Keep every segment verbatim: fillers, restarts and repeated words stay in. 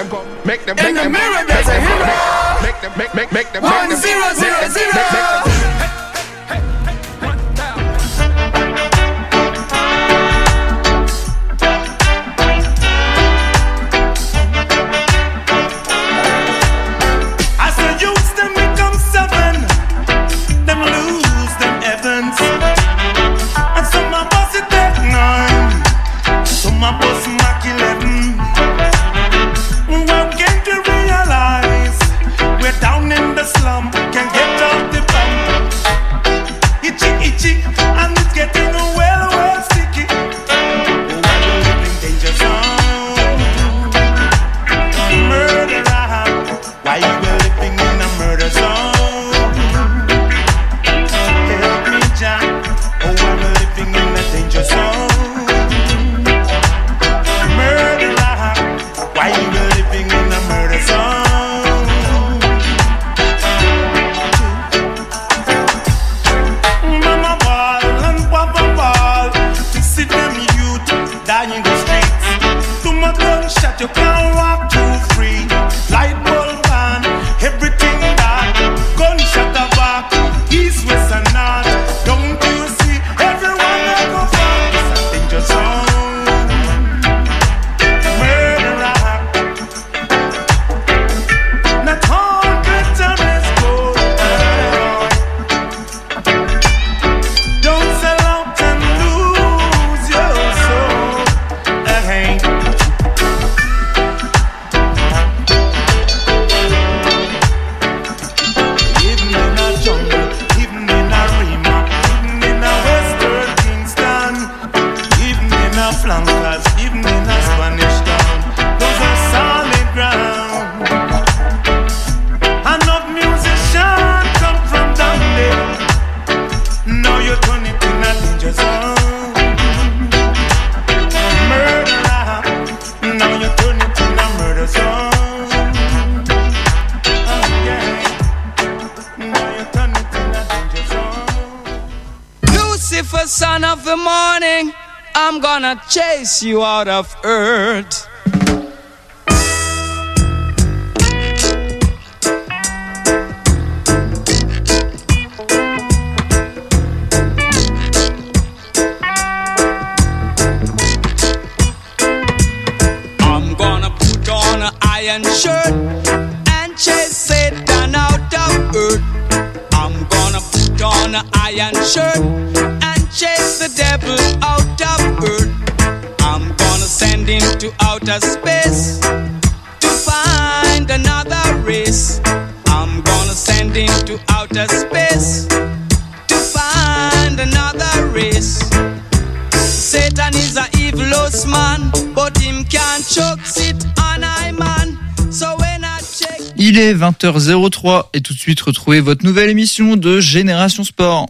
them go, make them, make them, make them, make them, make them, make make make them, one zero zero zero. Son of the morning, I'm gonna chase you out of earth. I'm gonna put on an iron shirt and chase Satan out of earth. I'm gonna put on an iron shirt and chase the devil out of earth. I'm gonna send him to outer space to find another race. I'm gonna send him to outer space to find another race. Satan is a evilous man, but him can't choke sit on I man. So when I check. Il est vingt heures zéro trois et tout de suite retrouvez votre nouvelle émission de Génération Sport.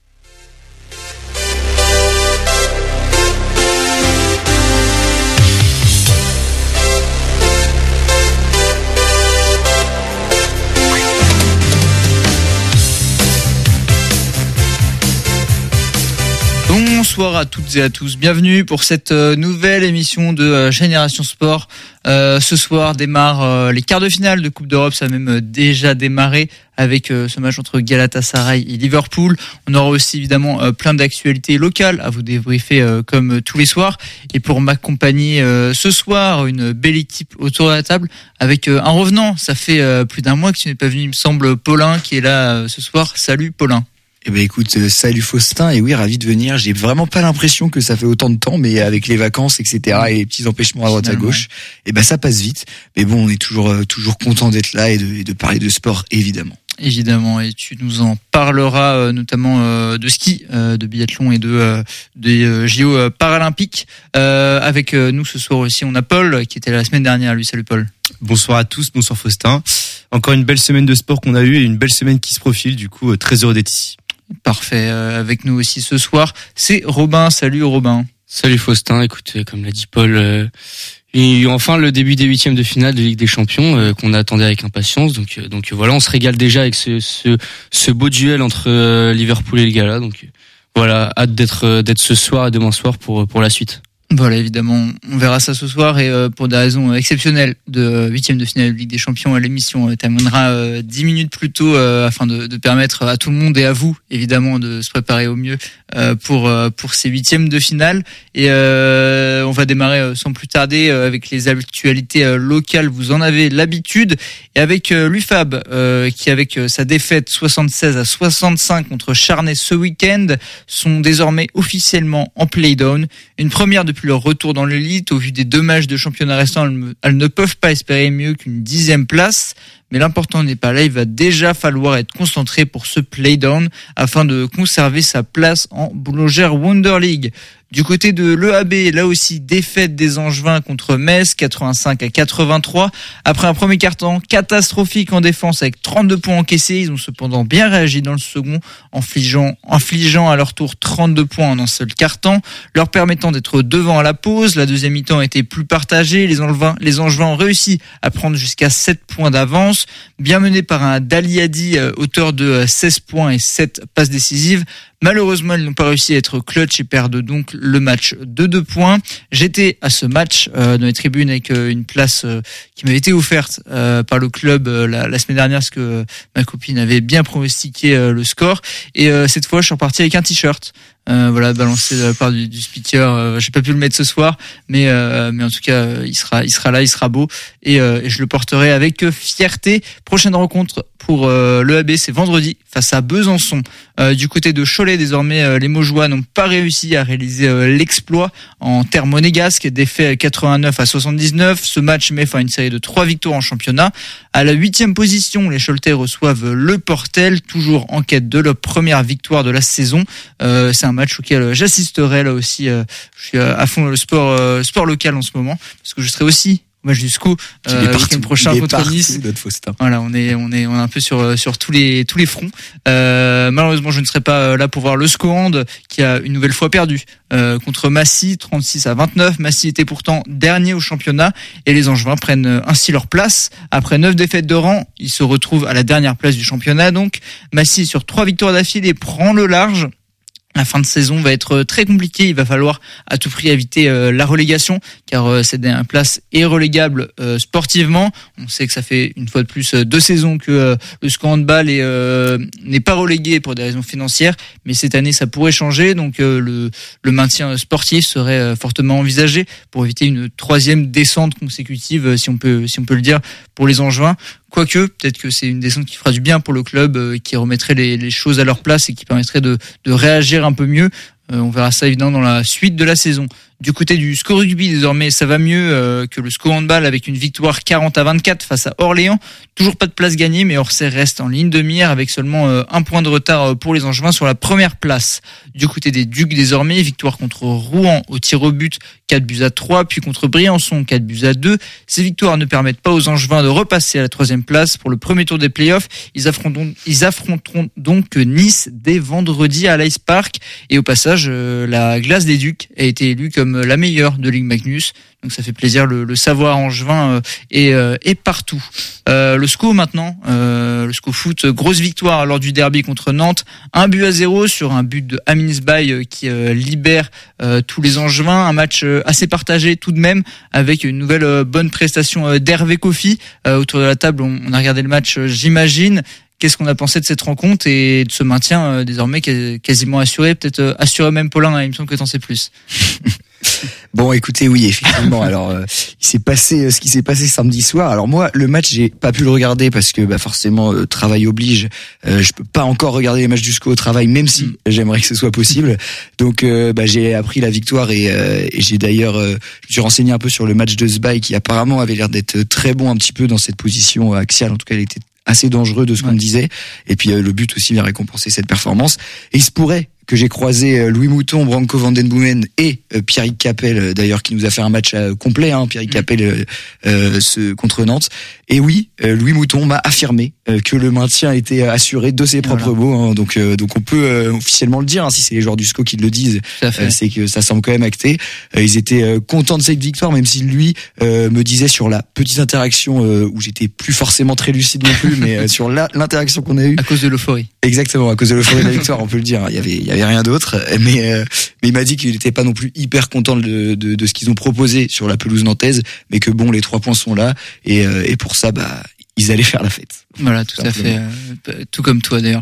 Bonsoir à toutes et à tous, bienvenue pour cette nouvelle émission de Génération Sport. Euh, ce soir démarrent euh, les quarts de finale de Coupe d'Europe, ça a même déjà démarré avec euh, ce match entre Galatasaray et Liverpool. On aura aussi évidemment euh, plein d'actualités locales à vous débriefer euh, comme tous les soirs. Et pour m'accompagner euh, ce soir, une belle équipe autour de la table avec euh, un revenant. Ça fait euh, plus d'un mois que tu n'es pas venu, il me semble, Paulin qui est là euh, ce soir. Salut Paulin. Eh ben écoute, euh, salut Faustin, et oui, ravi de venir. J'ai vraiment pas l'impression que ça fait autant de temps, mais avec les vacances, et cetera, et les petits empêchements à droite à gauche, eh ben ça passe vite. Mais bon, on est toujours euh, toujours content d'être là et de, et de parler de sport, évidemment. Évidemment, et tu nous en parleras euh, notamment euh, de ski, euh, de biathlon et de euh, des euh, J O euh, paralympiques. Euh, avec euh, nous ce soir aussi, on a Paul qui était là la semaine dernière. Lui, salut Paul. Bonsoir à tous, bonsoir Faustin. Encore une belle semaine de sport qu'on a eue et une belle semaine qui se profile. Du coup, euh, très heureux d'être ici. Parfait. Euh, avec nous aussi ce soir, c'est Robin. Salut Robin. Salut Faustin. Écoute, comme l'a dit Paul, euh, et enfin le début des huitièmes de finale de Ligue des Champions euh, qu'on attendait avec impatience. Donc, euh, donc voilà, on se régale déjà avec ce ce, ce beau duel entre euh, Liverpool et le Gala. Donc euh, voilà, hâte d'être euh, d'être ce soir et demain soir pour pour la suite. Voilà, évidemment, on verra ça ce soir et euh, pour des raisons exceptionnelles de huitième de finale de Ligue des Champions, l'émission euh, terminera euh, dix minutes plus tôt euh, afin de, de permettre à tout le monde et à vous, évidemment, de se préparer au mieux euh, pour euh, pour ces huitièmes de finale. Et euh, on va démarrer euh, sans plus tarder euh, avec les actualités euh, locales. Vous en avez l'habitude et avec euh, l'U F A B euh, qui, avec euh, sa défaite soixante-seize à soixante-cinq contre Charnay ce week-end, sont désormais officiellement en play-down. Une première depuis leur retour dans l'élite. Au vu des deux matchs de championnat restants, elles, elles ne peuvent pas espérer mieux qu'une dixième place. Mais l'important n'est pas là, il va déjà falloir être concentré pour ce play-down afin de conserver sa place en Boulangère Wonder League. Du côté de l'E A B, là aussi, défaite des Angevins contre Metz, quatre-vingt-cinq à quatre-vingt-trois. Après un premier quart-temps catastrophique en défense avec trente-deux points encaissés, ils ont cependant bien réagi dans le second, infligeant, infligeant à leur tour trente-deux points en un seul quart-temps, leur permettant d'être devant à la pause. La deuxième mi-temps était plus partagée. Les Angevins, les Angevins ont réussi à prendre jusqu'à sept points d'avance, bien mené par un Daliadi, euh, auteur de seize points et sept passes décisives. Malheureusement, ils n'ont pas réussi à être clutch et perdent donc le match de deux points. J'étais à ce match euh, dans les tribunes avec euh, une place euh, qui m'avait été offerte euh, par le club euh, la, la semaine dernière parce que euh, ma copine avait bien pronostiqué euh, le score. Et euh, cette fois, je suis reparti avec un t-shirt. Euh, voilà, balancé de la part du, du speaker. Euh, j'ai pas pu le mettre ce soir, mais euh, mais en tout cas, euh, il sera il sera là, il sera beau et, euh, et je le porterai avec fierté. Prochaine rencontre pour euh, l'E A B, c'est vendredi face à Besançon. Euh, du côté de Cholet, désormais, euh, les Maugeois n'ont pas réussi à réaliser euh, l'exploit en terre monégasque, défait quatre-vingt-neuf à soixante-dix-neuf. Ce match met fin à une série de trois victoires en championnat. À la huitième position, les Choletais reçoivent le Portel, toujours en quête de leur première victoire de la saison. Euh, c'est un match auquel j'assisterai là aussi. Euh, je suis à fond dans le sport, euh, sport local en ce moment parce que je serai aussi au match du S C O euh, le week-end prochain contre Nice. Voilà, on est on est on est un peu sur sur tous les tous les fronts. Euh, malheureusement, je ne serai pas là pour voir le S C O Hand qui a une nouvelle fois perdu euh, contre Massy, trente-six à vingt-neuf. Massy était pourtant dernier au championnat et les Angevins prennent ainsi leur place. Après neuf défaites de rang, ils se retrouvent à la dernière place du championnat. Donc Massy, sur trois victoires d'affilée, prend le large. La fin de saison va être très compliquée. Il va falloir à tout prix éviter euh, la relégation, car euh, cette dernière place est relégable euh, sportivement. On sait que ça fait une fois de plus euh, deux saisons que euh, le S C O handball est, euh, n'est pas relégué pour des raisons financières, mais cette année ça pourrait changer. Donc euh, le, le maintien sportif serait euh, fortement envisagé pour éviter une troisième descente consécutive, euh, si on peut si on peut le dire, pour les Angevins. Quoique, peut-être que c'est une descente qui fera du bien pour le club, euh, qui remettrait les, les choses à leur place et qui permettrait de, de réagir un peu mieux. Euh, on verra ça évidemment dans la suite de la saison. Du côté du S C O rugby, désormais, ça va mieux euh, que le S C O handball avec une victoire quarante à vingt-quatre face à Orléans. Toujours pas de place gagnée, mais Orsay reste en ligne de mire avec seulement euh, un point de retard pour les Angevins sur la première place. Du côté des Ducs, désormais, victoire contre Rouen au tir au but, quatre buts à trois, puis contre Briançon, quatre buts à deux. Ces victoires ne permettent pas aux Angevins de repasser à la troisième place pour le premier tour des playoffs. Ils affronteront, ils affronteront donc Nice dès vendredi à l'Ice Park. Et au passage, euh, la glace des Ducs a été élue comme la meilleure de Ligue Magnus. Donc ça fait plaisir, le, le savoir angevin euh, est, euh, est partout. Euh, le S C O maintenant, euh, le S C O foot, grosse victoire lors du derby contre Nantes, un but à zéro sur un but de Amin Sbaï euh, qui euh, libère euh, tous les Angevins. Un match euh, assez partagé tout de même, avec une nouvelle euh, bonne prestation euh, d'Hervé Kofi. Euh, autour de la table, on, on a regardé le match, euh, j'imagine. Qu'est-ce qu'on a pensé de cette rencontre et de ce maintien euh, désormais quasiment assuré, peut-être euh, assuré même, Paulin, hein, il me semble que t'en sais plus. Bon, écoutez, oui, effectivement. Alors, euh, il s'est passé euh, ce qui s'est passé samedi soir. Alors moi, le match, j'ai pas pu le regarder parce que, bah, forcément, euh, travail oblige. Euh, je peux pas encore regarder les matchs du S C O au travail, même si mm. j'aimerais que ce soit possible. Donc, euh, bah, j'ai appris la victoire et, euh, et j'ai d'ailleurs, euh, je me suis renseigné un peu sur le match de Sbaï qui apparemment avait l'air d'être très bon un petit peu dans cette position axiale. En tout cas, il était assez dangereux de ce qu'on me disait. Et puis euh, le but aussi vient récompenser cette performance. Et il se pourrait que j'ai croisé euh, Louis Mouton, Branco Vandenboomen et euh, Pierrick Capel, euh, d'ailleurs, qui nous a fait un match euh, complet, hein, Pierrick mmh. Capel euh, euh, ce, contre Nantes. Et oui, euh, Louis Mouton m'a affirmé euh, que le maintien était assuré de ses propres voilà. mots. Hein, donc, euh, donc on peut euh, officiellement le dire, hein, si c'est les joueurs du S C O qui le disent, euh, c'est que ça semble quand même acté. Euh, ils étaient euh, contents de cette victoire, même si lui euh, me disait sur la petite interaction euh, où j'étais plus forcément très lucide non plus, mais euh, sur la, l'interaction qu'on a eue. À cause de l'euphorie. Exactement, à cause de l'euphorie de la victoire, on peut le dire. Il y avait, il y avait j'avais rien d'autre. Mais euh, mais il m'a dit qu'il n'était pas non plus hyper content de, de de ce qu'ils ont proposé sur la pelouse nantaise, mais que bon, les trois points sont là et euh, et pour ça, bah ils allaient faire la fête. Voilà, tout à fait, euh, tout comme toi d'ailleurs.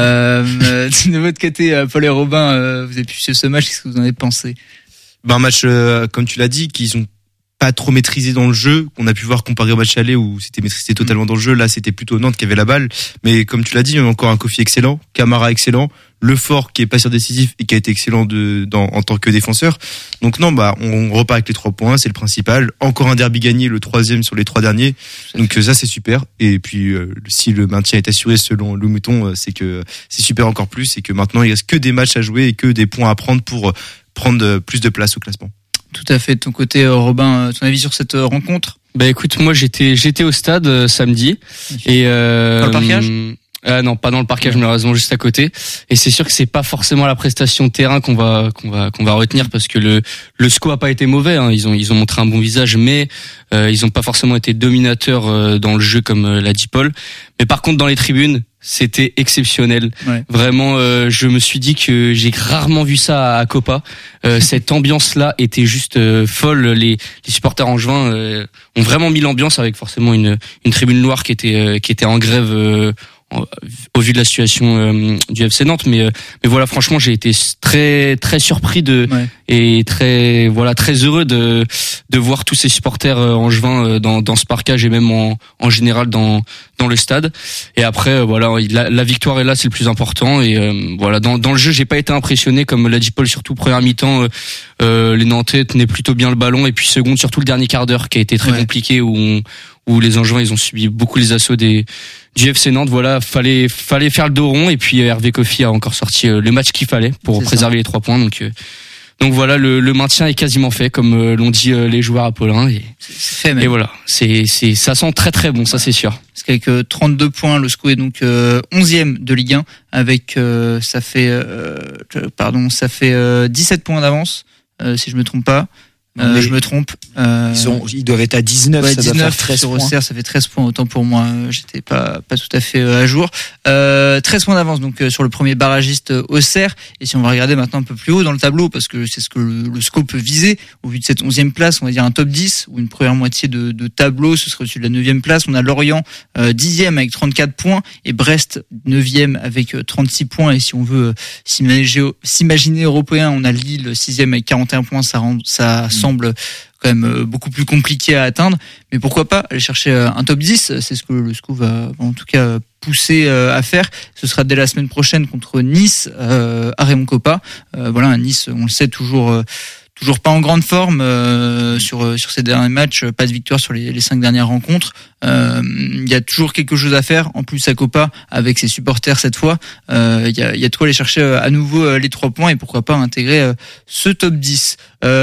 Euh, de votre côté, Paul et Robin, euh, vous avez pu suivre ce match, qu'est-ce que vous en avez pensé? Ben, un match, euh, comme tu l'as dit, qu'ils ont pas trop maîtrisé dans le jeu, qu'on a pu voir comparé au match aller où c'était maîtrisé totalement dans le jeu. Là, c'était plutôt Nantes qui avait la balle. Mais comme tu l'as dit, il y a encore un Kofi excellent, Camara excellent, Lefort qui est passeur décisif et qui a été excellent de, dans, en tant que défenseur. Donc non, bah, on repart avec les trois points, c'est le principal. Encore un derby gagné, le troisième sur les trois derniers. Donc ça, c'est super. Et puis, euh, si le maintien est assuré selon Lou Mouton, c'est que c'est super encore plus et que maintenant, il reste que des matchs à jouer et que des points à prendre pour prendre plus de place au classement. Tout à fait. De ton côté, Robin, ton avis sur cette rencontre? Bah écoute, moi j'étais j'étais au stade euh, samedi et euh, dans le parquage. Euh, non, pas dans le parquage, malheureusement, juste à côté. Et c'est sûr que c'est pas forcément la prestation de terrain qu'on va qu'on va qu'on va retenir parce que le le S C O a pas été mauvais. Hein. Ils ont ils ont montré un bon visage, mais euh, ils ont pas forcément été dominateurs euh, dans le jeu comme euh, l'a dit Paul. Mais par contre, dans les tribunes, c'était exceptionnel. Ouais. Vraiment, euh, je me suis dit que j'ai rarement vu ça à Copa. Euh, cette ambiance-là était juste euh, folle. Les, les supporters angevins euh, ont vraiment mis l'ambiance avec forcément une une tribune noire qui était euh, qui était en grève. Euh, au vu de la situation euh, du F C Nantes, mais euh, mais voilà, franchement, j'ai été très très surpris de ouais. et très voilà très heureux de de voir tous ces supporters euh, angevins euh, dans dans ce parquage et même en en général dans dans le stade. Et après euh, voilà, la, la victoire est là, c'est le plus important. Et euh, voilà, dans dans le jeu, j'ai pas été impressionné comme l'a dit Paul, surtout première mi-temps, euh, euh, les Nantais tenaient plutôt bien le ballon et puis seconde, surtout le dernier quart d'heure qui a été très ouais. compliqué où on, où les Angevins ils ont subi beaucoup les assauts des du F C Nantes. Voilà, fallait fallait faire le dos rond et puis Hervé Kofi a encore sorti le match qu'il fallait pour c'est préserver ça. Les trois points. Donc euh, donc voilà, le, le maintien est quasiment fait comme euh, l'ont dit euh, les joueurs apollins et c'est fait même. Et voilà, c'est c'est ça sent très très bon, ça c'est sûr. Parce qu'avec euh, trente-deux points, le S C O est donc euh, onzième de Ligue un avec euh, ça fait euh, pardon, ça fait euh, dix-sept points d'avance euh, si je me trompe pas. Euh, je me trompe. Euh, ils, ont, ils doivent être à dix-neuf, ouais, ça dix-neuf doit faire treize sur points. Auxerre, ça fait treize points, autant pour moi. J'étais pas, pas tout à fait à jour. Euh, treize points d'avance donc sur le premier barragiste Auxerre. Et si on va regarder maintenant un peu plus haut dans le tableau, parce que c'est ce que le, le S C O peut viser, au vu de cette onzième place, on va dire un top dix, ou une première moitié de, de tableau, ce serait au-dessus de la neuvième place. On a Lorient euh, dixième avec trente-quatre points, et Brest neuvième avec trente-six points. Et si on veut s'imaginer, s'imaginer européen, on a Lille sixième avec quarante et un points, ça, rend, ça mmh. semble quand même beaucoup plus compliqué à atteindre, mais pourquoi pas aller chercher un top dix, c'est ce que le S C O va en tout cas pousser à faire. Ce sera dès la semaine prochaine contre Nice euh, à Raymond Kopa. Euh, voilà, Nice, on le sait, toujours euh, toujours pas en grande forme euh, sur sur ces derniers matchs, pas de victoire sur les, les cinq dernières rencontres. Il euh, y a toujours quelque chose à faire. En plus à Kopa avec ses supporters cette fois, il euh, y a il y a de quoi aller chercher à nouveau les trois points et pourquoi pas intégrer euh, ce top dix.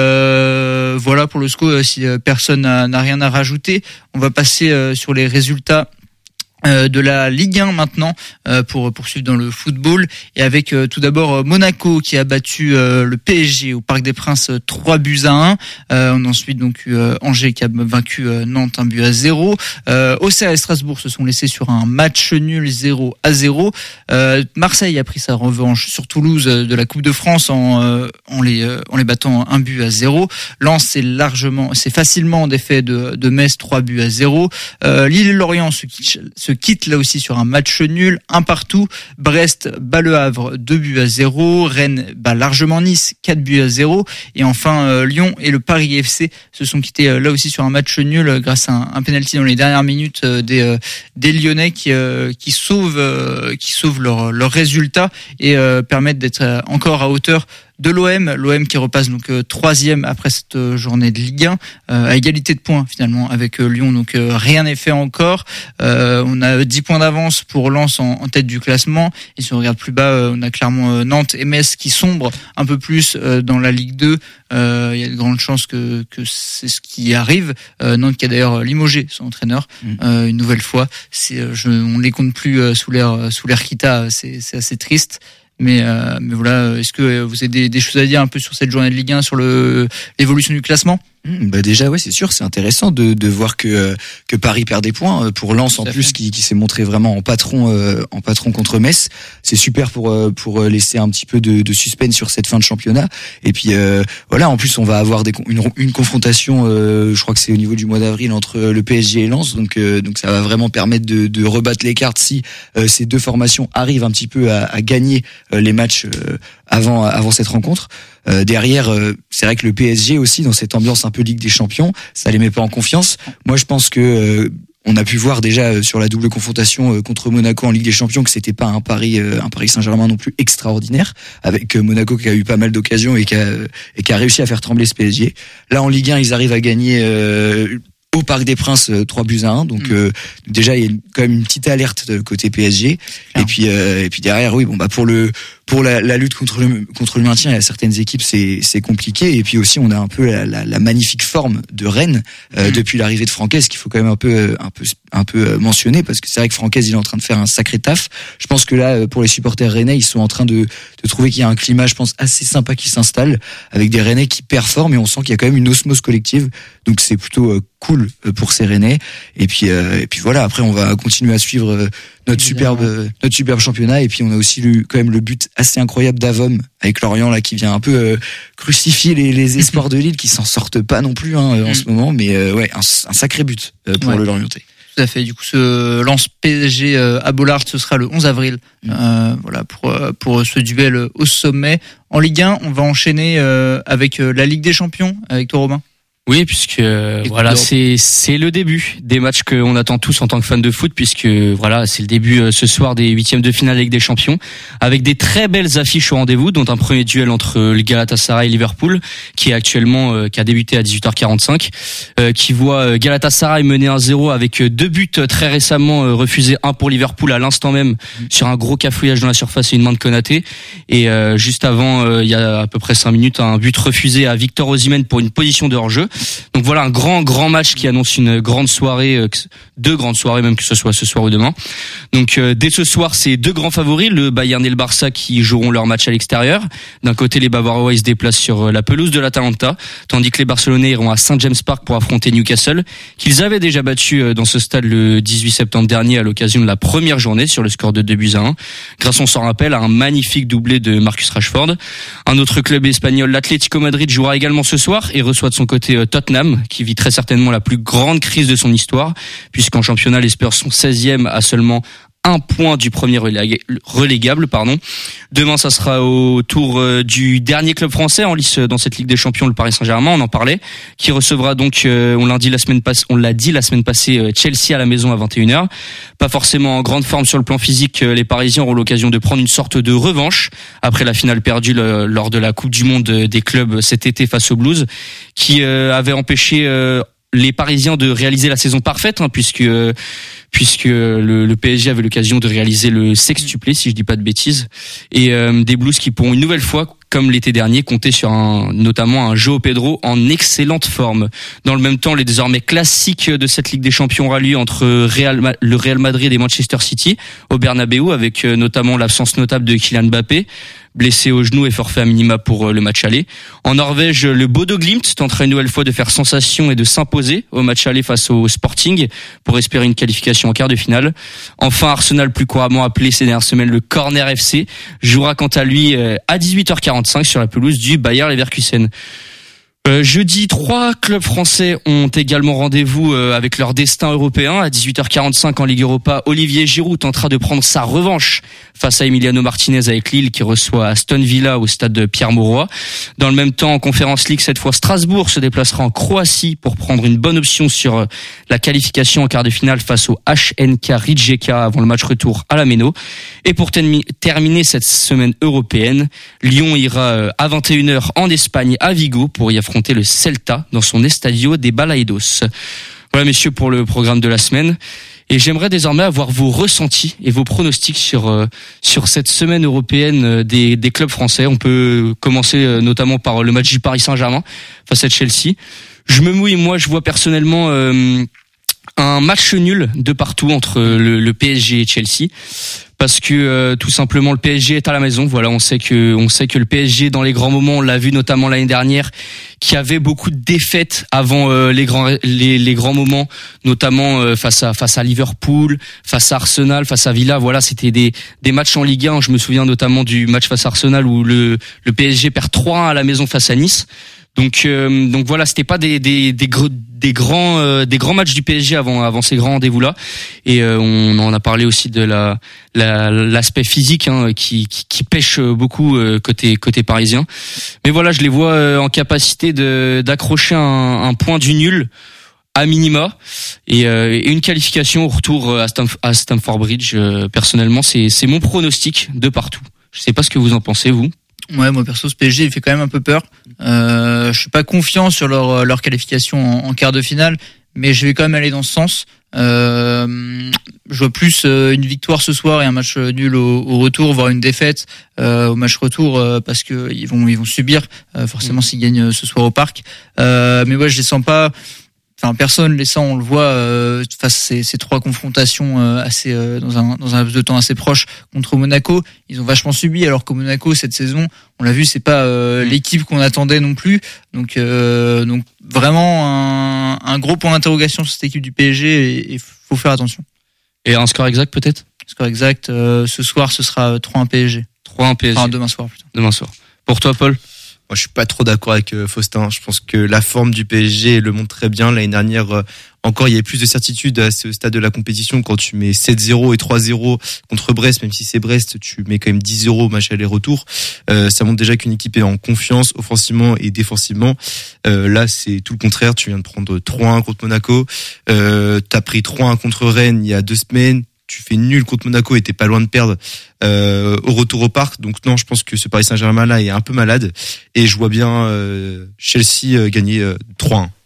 Euh, voilà pour le S C O, si personne n'a, n'a rien à rajouter, on va passer euh, sur les résultats Euh, de la Ligue un maintenant euh, pour poursuivre dans le football et avec euh, tout d'abord Monaco qui a battu euh, le P S G au Parc des Princes trois buts à un. Euh, on a ensuite donc eu euh, Angers qui a vaincu euh, Nantes un but à zéro. Euh, Auxerre et Strasbourg se sont laissés sur un match nul zéro à zéro. Euh, Marseille a pris sa revanche sur Toulouse de la Coupe de France en euh, en les euh, en les battant un but à zéro. Lens c'est largement c'est facilement défait de de Metz trois buts à zéro. Euh, Lille et Lorient se quittent se quitte là aussi sur un match nul, un partout. Brest bat le Havre, deux buts à zéro. Rennes bat largement Nice, quatre buts à zéro. Et enfin, euh, Lyon et le Paris F C se sont quittés euh, là aussi sur un match nul euh, grâce à un, un penalty dans les dernières minutes euh, des, euh, des Lyonnais qui, euh, qui sauvent, euh, qui sauvent leur, leur résultat et euh, permettent d'être euh, encore à hauteur de l'O M, l'O M qui repasse donc euh, troisième après cette euh, journée de Ligue un, euh, à égalité de points finalement avec euh, Lyon, donc euh, rien n'est fait encore. Euh, on a dix points d'avance pour Lens en, en tête du classement, et si on regarde plus bas, euh, on a clairement euh, Nantes et Metz qui sombrent un peu plus euh, dans la Ligue deux. Euh, il y a de grandes chances que, que c'est ce qui arrive. Euh, Nantes qui a d'ailleurs limogé son entraîneur mmh. euh, une nouvelle fois. C'est, je, on ne les compte plus euh, sous l'air sous l'air Kita, c'est, c'est assez triste. Mais, euh, mais voilà, est-ce que vous avez des, des choses à dire un peu sur cette journée de Ligue un, sur le, l'évolution du classement ? Mmh, bah déjà ouais c'est sûr, c'est intéressant de de voir que que Paris perd des points pour Lens en plus qui qui s'est montré vraiment en patron euh, en patron contre Metz. C'est super pour pour laisser un petit peu de de suspense sur cette fin de championnat. Et puis euh, voilà, en plus on va avoir des une une confrontation euh, je crois que c'est au niveau du mois d'avril entre le P S G et Lens, donc euh, donc ça va vraiment permettre de de rebattre les cartes si euh, ces deux formations arrivent un petit peu à à gagner euh, les matchs euh, avant avant cette rencontre. Euh, derrière, euh, c'est vrai que le P S G aussi, dans cette ambiance un peu Ligue des Champions, ça les met pas en confiance. Moi, je pense que euh, on a pu voir déjà euh, sur la double confrontation euh, contre Monaco en Ligue des Champions que c'était pas un Paris, euh, un Paris Saint-Germain non plus extraordinaire, avec euh, Monaco qui a eu pas mal d'occasions et qui a euh, et qui a réussi à faire trembler ce P S G. Là, en Ligue un, ils arrivent à gagner. Euh, au Parc des Princes trois buts à un, donc mmh. euh, déjà il y a une, quand même une petite alerte côté P S G. Ah. Et puis euh, et puis derrière oui bon bah pour le pour la, la lutte contre le contre le maintien, il y a certaines équipes c'est c'est compliqué, et puis aussi on a un peu la, la, la magnifique forme de Rennes euh, mmh. depuis l'arrivée de Francaise qu'il faut quand même un peu un peu un peu mentionner, parce que c'est vrai que Francaise il est en train de faire un sacré taf. Je pense que là pour les supporters rennais, ils sont en train de de trouver qu'il y a un climat je pense assez sympa qui s'installe avec des Rennais qui performent, et on sent qu'il y a quand même une osmose collective, donc c'est plutôt euh, cool pour ces Rennais. Et puis euh, et puis voilà, après on va continuer à suivre euh, notre superbe notre superbe championnat, et puis on a aussi eu quand même le but assez incroyable d'Avom avec Lorient là qui vient un peu euh, crucifier les, les espoirs de Lille qui s'en sortent pas non plus hein, en ce moment, mais euh, ouais un, un sacré but euh, pour ouais. le Lorientais. Tout à fait. Du coup, ce Lens P S G euh, à Bollaert, ce sera le onze avril. Euh, voilà pour pour ce duel au sommet. En Ligue un, on va enchaîner euh, avec euh, la Ligue des Champions avec toi, Robin. Oui, puisque euh, voilà, c'est c'est le début des matchs qu'on attend tous en tant que fans de foot, puisque voilà, c'est le début euh, ce soir des huitièmes de finale Ligue des Champions, avec des très belles affiches au rendez-vous, dont un premier duel entre le Galatasaray et Liverpool, qui est actuellement euh, qui a débuté à dix-huit heures quarante-cinq, euh, qui voit Galatasaray mener un zéro avec deux buts très récemment euh, refusés, un pour Liverpool à l'instant même mmh. sur un gros cafouillage dans la surface et une main de Konaté, et euh, juste avant, euh, il y a à peu près cinq minutes, un but refusé à Victor Osimhen pour une position de hors-jeu. Donc voilà un grand grand match qui annonce une grande soirée, deux grandes soirées même, que ce soit ce soir ou demain. Donc euh, dès ce soir, c'est deux grands favoris, le Bayern et le Barça, qui joueront leur match à l'extérieur. D'un côté, les Bavarois ils se déplacent sur la pelouse de l'Atalanta, tandis que les Barcelonais iront à Saint James Park pour affronter Newcastle, qu'ils avaient déjà battu dans ce stade le dix-huit septembre dernier à l'occasion de la première journée sur le score de deux buts à un. Grâce, on s'en rappelle, à un magnifique doublé de Marcus Rashford. Un autre club espagnol, l'Atlético Madrid, jouera également ce soir et reçoit de son côté Tottenham, qui vit très certainement la plus grande crise de son histoire, puisqu'en championnat, les Spurs sont seizième à seulement un point du premier relégable, pardon. Demain, ça sera au tour du dernier club français en lice dans cette Ligue des Champions, le Paris Saint-Germain, on en parlait, qui recevra donc, on l'a dit la semaine passée, on l'a dit la semaine passée, Chelsea à la maison à vingt et une heures. Pas forcément en grande forme sur le plan physique, les Parisiens auront l'occasion de prendre une sorte de revanche après la finale perdue lors de la Coupe du Monde des clubs cet été face aux Blues, qui avait empêché les Parisiens de réaliser la saison parfaite, hein, puisque puisque le, le P S G avait l'occasion de réaliser le sextuplé, si je dis pas de bêtises, et euh, des Blues qui pourront une nouvelle fois, comme l'été dernier, compter sur un, notamment un João Pedro en excellente forme. Dans le même temps, les désormais classiques de cette Ligue des Champions aura lieu entre Real, le Real Madrid et Manchester City au Bernabéu, avec notamment l'absence notable de Kylian Mbappé, blessé au genou et forfait à minima pour le match aller. En Norvège, le Bodo Glimt tentera une nouvelle fois de faire sensation et de s'imposer au match aller face au Sporting pour espérer une qualification en quart de finale. Enfin, Arsenal, plus couramment appelé ces dernières semaines le Corner F C, jouera quant à lui à dix-huit heures quarante-cinq sur la pelouse du Bayer Leverkusen. Euh, jeudi, trois clubs français ont également rendez-vous euh, avec leur destin européen. À dix-huit heures quarante-cinq en Ligue Europa, Olivier Giroud tentera de prendre sa revanche face à Emiliano Martinez avec Lille, qui reçoit Aston Villa au stade de Pierre-Mauroy. Dans le même temps, en Conference League, cette fois Strasbourg se déplacera en Croatie pour prendre une bonne option sur la qualification en quart de finale face au H N K Rijeka avant le match retour à la Méno. Et pour termi- terminer cette semaine européenne, Lyon ira à vingt et une heures en Espagne à Vigo pour y affronter le Celta dans son Estadio de Balaidos. Voilà, messieurs, pour le programme de la semaine. Et j'aimerais désormais avoir vos ressentis et vos pronostics sur euh, sur cette semaine européenne des des clubs français. On peut commencer euh, notamment par le match du Paris Saint-Germain face à Chelsea. Je me mouille, moi, je vois personnellement euh, un match nul de partout entre le, le P S G et Chelsea. Parce que euh, tout simplement le P S G est à la maison. Voilà, on sait que on sait que le P S G dans les grands moments, on l'a vu notamment l'année dernière, qui avait beaucoup de défaites avant euh, les grands les, les grands moments, notamment euh, face à face à Liverpool, face à Arsenal, face à Villa. Voilà, c'était des des matchs en Ligue un. Je me souviens notamment du match face à Arsenal où le le P S G perd trois un à la maison face à Nice. Donc euh, donc voilà, c'était pas des des des, gr- des grands euh, des grands matchs du P S G avant avant ces grands rendez-vous là. Et euh, on en a parlé aussi de la, la l'aspect physique hein, qui, qui qui pêche beaucoup euh, côté côté parisien. Mais voilà, je les vois euh, en capacité de d'accrocher un, un point du nul à minima et, euh, et une qualification au retour à, Stamf- à Stamford Bridge. Euh, personnellement, c'est c'est mon pronostic de partout. Je sais pas ce que vous en pensez vous. Ouais, moi perso, ce P S G il fait quand même un peu peur. Euh, je suis pas confiant sur leur leur qualification en, en quart de finale, mais je vais quand même aller dans ce sens. Euh, je vois plus euh, une victoire ce soir et un match nul au, au retour, voire une défaite euh, au match retour euh, parce que ils vont ils vont subir euh, forcément s'ils gagnent ce soir au Parc. Euh, mais ouais, je les sens pas. Enfin, personne les sent, on le voit euh, face à ces, ces trois confrontations euh, assez euh, dans un dans un laps de temps assez proche contre Monaco. Ils ont vachement subi, alors que Monaco cette saison, on l'a vu, c'est pas euh, l'équipe qu'on attendait non plus. Donc euh, donc vraiment un, un gros point d'interrogation sur cette équipe du P S G et il faut faire attention. Et un score exact peut-être ? Score exact, euh, ce soir ce sera trois un P S G. trois un P S G. Enfin demain soir plutôt. Demain soir. Pour toi Paul ? Moi, je suis pas trop d'accord avec euh, Faustin. Je pense que la forme du P S G le montre très bien. L'année dernière, euh, encore, il y avait plus de certitude à ce stade de la compétition quand tu mets sept zéro et trois zéro contre Brest, même si c'est Brest, tu mets quand même dix zéro au match aller-retour. Euh, ça montre déjà qu'une équipe est en confiance offensivement et défensivement. Euh, là, c'est tout le contraire. Tu viens de prendre trois un contre Monaco. Euh, t'as pris trois un contre Rennes il y a deux semaines. Tu fais nul contre Monaco et t'es pas loin de perdre euh, au retour au Parc. Donc non, je pense que ce Paris Saint-Germain là est un peu malade et je vois bien euh, Chelsea euh, gagner euh, trois un.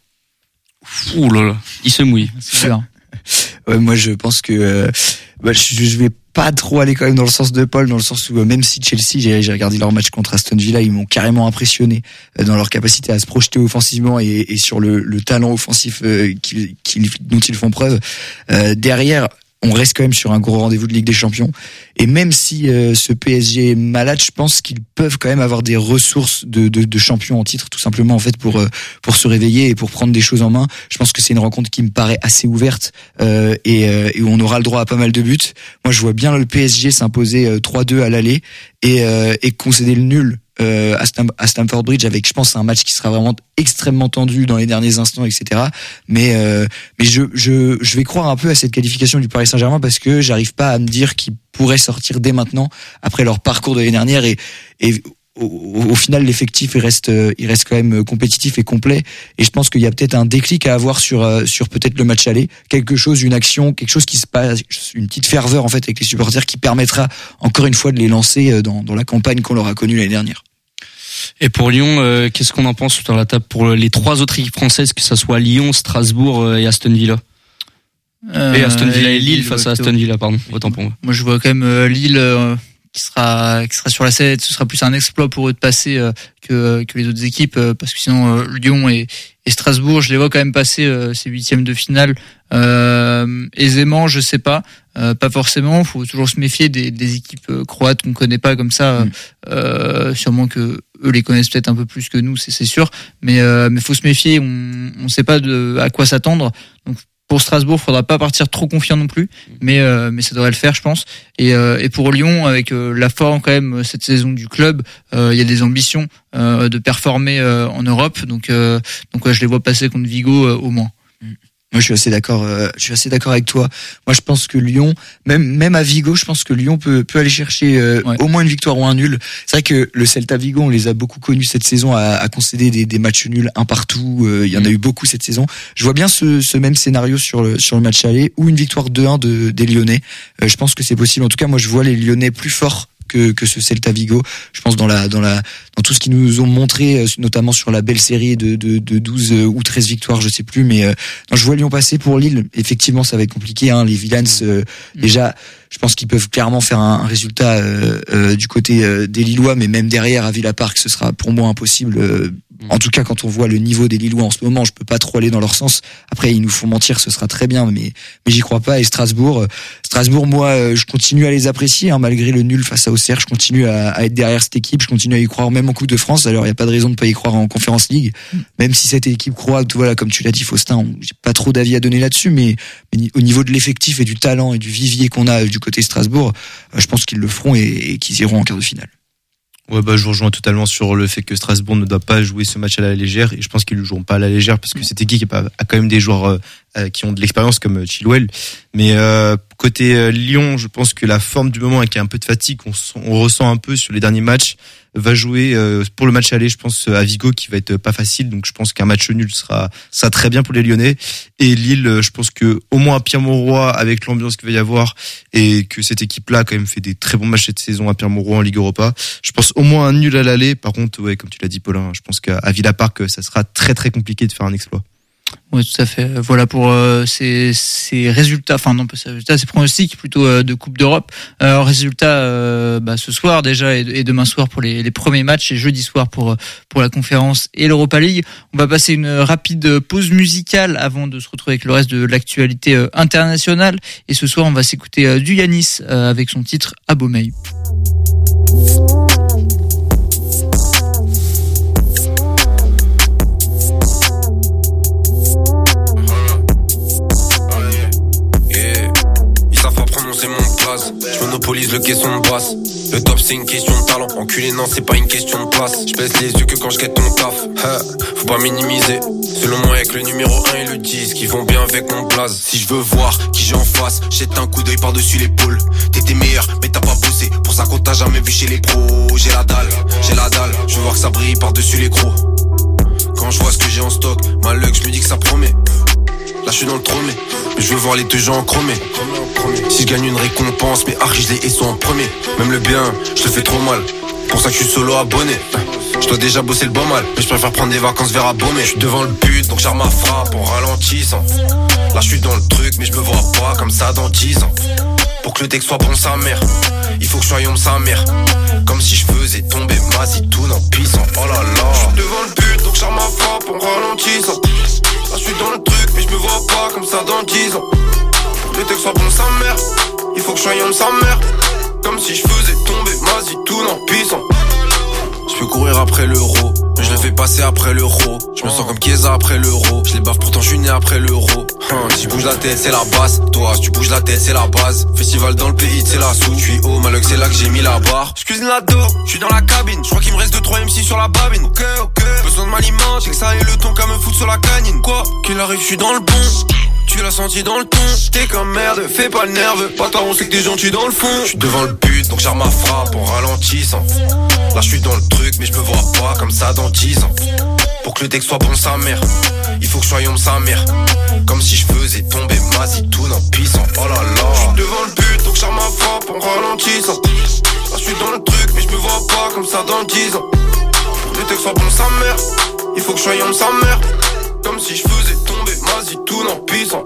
Ouh là là, il se mouille. C'est sûr. Ouais, moi je pense que euh, bah, je, je vais pas trop aller quand même dans le sens de Paul, dans le sens où euh, même si Chelsea, j'ai, j'ai regardé leur match contre Aston Villa, ils m'ont carrément impressionné euh, dans leur capacité à se projeter offensivement et, et sur le, le talent offensif euh, qu'ils, qu'ils, dont ils font preuve. Euh, derrière, on reste quand même sur un gros rendez-vous de Ligue des Champions. Et même si euh, ce P S G est malade, je pense qu'ils peuvent quand même avoir des ressources de, de, de champions en titre, tout simplement en fait pour euh, pour se réveiller et pour prendre des choses en main. Je pense que c'est une rencontre qui me paraît assez ouverte euh, et, euh, et où on aura le droit à pas mal de buts. Moi, je vois bien le P S G s'imposer euh, trois deux à l'aller et, euh, et concéder le nul euh, à, Stam- à Stamford Bridge avec, je pense, un match qui sera vraiment extrêmement tendu dans les derniers instants, et cetera. Mais euh, mais je je je vais croire un peu à cette qualification du Paris Saint-Germain parce que j'arrive pas à me dire qu'ils pourraient sortir dès maintenant après leur parcours de l'année dernière et et au, au final l'effectif il reste il reste quand même compétitif et complet et je pense qu'il y a peut-être un déclic à avoir sur sur peut-être le match aller, quelque chose, une action, quelque chose qui se passe, une petite ferveur en fait avec les supporters qui permettra encore une fois de les lancer dans dans la campagne qu'on leur a connue l'année dernière. Et pour Lyon, euh, qu'est-ce qu'on en pense sur la table pour les trois autres équipes françaises, que ça soit Lyon, Strasbourg et Aston Villa? Euh, et Aston Villa et Lille, Lille face à Aston Villa, pardon. Autant pour moi. Moi, je vois quand même euh, Lille euh, qui sera qui sera sur la sellette. Ce sera plus un exploit pour eux de passer euh, que que les autres équipes, euh, parce que sinon euh, Lyon et, et Strasbourg, je les vois quand même passer euh, ces huitièmes de finale euh, aisément. Je sais pas, euh, pas forcément. Faut toujours se méfier des, des équipes euh, croates qu'on connaît pas comme ça. Mm. Euh, sûrement que eux les connaissent peut-être un peu plus que nous, c'est, c'est sûr. Mais euh, mais faut se méfier. On on sait pas de à quoi s'attendre. Donc pour Strasbourg, faudra pas partir trop confiant non plus, mais euh, mais ça devrait le faire, je pense. Et euh, et pour Lyon, avec euh, la forme quand même cette saison du club, euh, il y a des ambitions euh, de performer euh, en Europe, donc euh, donc ouais, je les vois passer contre Vigo euh, au moins. Moi, je suis assez d'accord. Euh, je suis assez d'accord avec toi. Moi, je pense que Lyon, même même à Vigo, je pense que Lyon peut peut aller chercher euh, ouais. au moins une victoire ou un nul. C'est vrai que le Celta Vigo, on les a beaucoup connus cette saison à, à concéder des, des matchs nuls un partout. Euh, il y en mmh. a eu beaucoup cette saison. Je vois bien ce, ce même scénario sur le sur le match aller ou une victoire deux un de des Lyonnais. Euh, je pense que c'est possible. En tout cas, moi, je vois les Lyonnais plus forts que que ce Celta Vigo. Je pense dans la dans la dans tout ce qu'ils nous ont montré, notamment sur la belle série de de, de douze ou treize victoires, je sais plus, mais euh, non, je vois Lyon passer. Pour Lille, effectivement, ça va être compliqué. Hein, les Villans, euh, mmh. déjà, Je pense qu'ils peuvent clairement faire un, un résultat euh, euh, du côté euh, des Lillois, mais même derrière à Villa Park, ce sera pour moi impossible. Euh, en tout cas, quand on voit le niveau des Lillois en ce moment, je peux pas trop aller dans leur sens. Après, ils nous font mentir, ce sera très bien, mais mais j'y crois pas. Et Strasbourg, Strasbourg, moi, je continue à les apprécier, hein, malgré le nul face à Auxerre. Je continue à, à être derrière cette équipe. Je continue à y croire même en Coupe de France. Alors, il y a pas de raison de pas y croire en Conference League, même si cette équipe croate, voilà, comme tu l'as dit, Faustin, j'ai pas trop d'avis à donner là-dessus, mais, mais au niveau de l'effectif et du talent et du vivier qu'on a du côté Strasbourg, je pense qu'ils le feront et, et qu'ils iront en quart de finale. Ouais, bah, je vous rejoins totalement sur le fait que Strasbourg ne doit pas jouer ce match à la légère, et je pense qu'ils ne le joueront pas à la légère parce que cette équipe a, a quand même des joueurs euh, qui ont de l'expérience comme Chilwell. Mais euh, côté euh, Lyon, je pense que la forme du moment avec un peu de fatigue, on, on ressent un peu sur les derniers matchs, va jouer euh, pour le match aller, je pense à Vigo, qui va être pas facile. Donc je pense qu'un match nul sera sera très bien pour les Lyonnais. Et Lille, je pense que au moins à Pierre-Mauroy, avec l'ambiance qu'il va y avoir, et que cette équipe-là a quand même fait des très bons matchs cette saison à Pierre-Mauroy en Ligue Europa, je pense au moins un nul à l'aller. Par contre, ouais, comme tu l'as dit, Paulin, je pense qu'à Villa Park, ça sera très très compliqué de faire un exploit. Oui, tout à fait. Voilà pour euh, ces, ces résultats, enfin non pas ces résultats, ces pronostics plutôt euh, de Coupe d'Europe. Euh, résultats euh, bah, ce soir déjà et, et demain soir pour les, les premiers matchs et jeudi soir pour pour la Conférence et l'Europa League. On va passer une rapide pause musicale avant de se retrouver avec le reste de l'actualité euh, internationale. Et ce soir, on va s'écouter euh, du Yanis euh, avec son titre Abomey. Je monopolise le caisson de basse. Le top c'est une question de talent. Enculé non c'est pas une question de place. Je baisse les yeux que quand je guette ton taf. Hey, faut pas minimiser. Selon moi avec le numéro un et le dix qui vont bien avec mon blaze. Si je veux voir qui j'ai en face, jette un coup d'œil par-dessus l'épaule. T'étais meilleur mais t'as pas bossé. Pour ça qu'on t'a jamais vu chez les pros. J'ai la dalle, j'ai la dalle. Je veux voir que ça brille par-dessus les crocs. Quand je vois ce que j'ai en stock, ma luck je me dis que ça promet. Là je suis dans le tromé, mais je veux voir les deux gens en chromé. Si je gagne une récompense, mes arches je les sont en premier. Même le bien, je te fais trop mal. Pour ça que je suis solo abonné. Je dois déjà bosser le bon mal, mais je préfère prendre des vacances vers Abomey. Je suis devant le but, donc j'arme ma frappe en ralentissant. Là je suis dans le truc, mais je me vois pas comme ça dans dix ans. Pour que le texte soit bon sa mère, il faut que je sois homme sa mère. Comme si je faisais tomber ma zitoune en pissant. Oh là là. Je suis devant le but, donc j'arme ma frappe en ralentissant. Là je suis dans le truc, mais je me vois pas comme ça dans dix ans. Pour que le texte soit bon sa mère, il faut que je sois homme sa mère. Comme si je faisais tomber ma zitoune en pissant. Je peux courir après l'euro, mais je le fais passer après l'euro. Je me sens comme Chiesa après l'euro. Je les baffe pourtant je suis né après l'euro. Hein, si je bouge la tête c'est la base. Toi si tu bouges la tête c'est la base. Festival dans le pays c'est la sous. Je suis haut Maloc c'est là que j'ai mis la barre. Je cuisine la dos, je suis dans la cabine. Je crois qu'il me reste deux trois M C sur la babine. Ok ok, besoin de m'alimenter. Que ça ait le ton qu'à me foutre sur la canine. Quoi qu'il arrive je suis dans le bon. Tu l'as senti dans le ton. T'es comme merde, fais pas le nerveux. Pas tard on sait que t'es gentil dans le fond. Je suis devant le but donc j'arme ma frappe en ralentissant. Là je suis dans le truc mais je me vois pas comme ça dans dix ans. Pour que le texte soit bon sa mère, il faut que je sois homme sa mère. Comme si je faisais tomber ma zitoune en pissant. Oh là là. Je suis devant le but donc j'arme ma frappe en ralentissant. Là je suis dans le truc mais je me vois pas comme ça dans dix ans. Pour que le texte soit bon sa mère, il faut que je sois homme sa mère. Comme si je faisais tomber ma zitoune en pissant.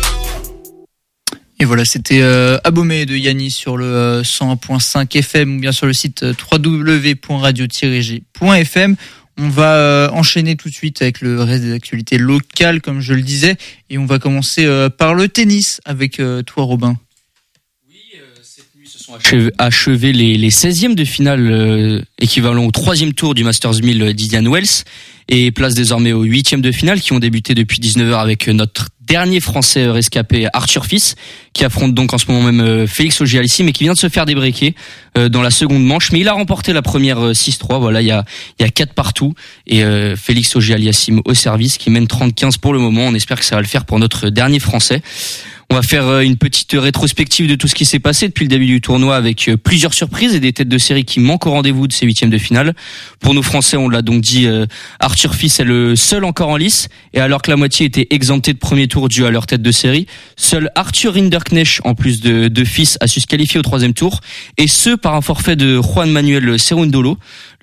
Et voilà, c'était euh, Abomey de Yanis sur le euh, cent un point cinq F M ou bien sur le site euh, w w w point radio tiret g point f m. On va euh, enchaîner tout de suite avec le reste des actualités locales, comme je le disais, et on va commencer euh, par le tennis avec euh, toi, Robin. Oui, euh, cette nuit se sont achevés, achevés les, les seizièmes de finale euh, équivalent au troisième tour du Masters mille d'Indian Wells, et place désormais aux huitièmes de finale qui ont débuté depuis dix-neuf heures avec notre dernier Français rescapé Arthur Fils, qui affronte donc en ce moment même Félix Auger-Aliassime, mais qui vient de se faire débreaker euh, dans la seconde manche. Mais il a remporté la première six trois. Voilà, il y a il y a quatre partout et euh, Félix Auger-Aliassime au service qui mène trente quinze pour le moment. On espère que ça va le faire pour notre dernier Français. On va faire une petite rétrospective de tout ce qui s'est passé depuis le début du tournoi avec plusieurs surprises et des têtes de série qui manquent au rendez-vous de ces huitièmes de finale. Pour nos Français, on l'a donc dit, Arthur Fils est le seul encore en lice, et alors que la moitié était exemptée de premier tour dû à leur tête de série, seul Arthur Rinderknecht, en plus de, de Fils, a su se qualifier au troisième tour, et ce par un forfait de Juan Manuel Cerundolo,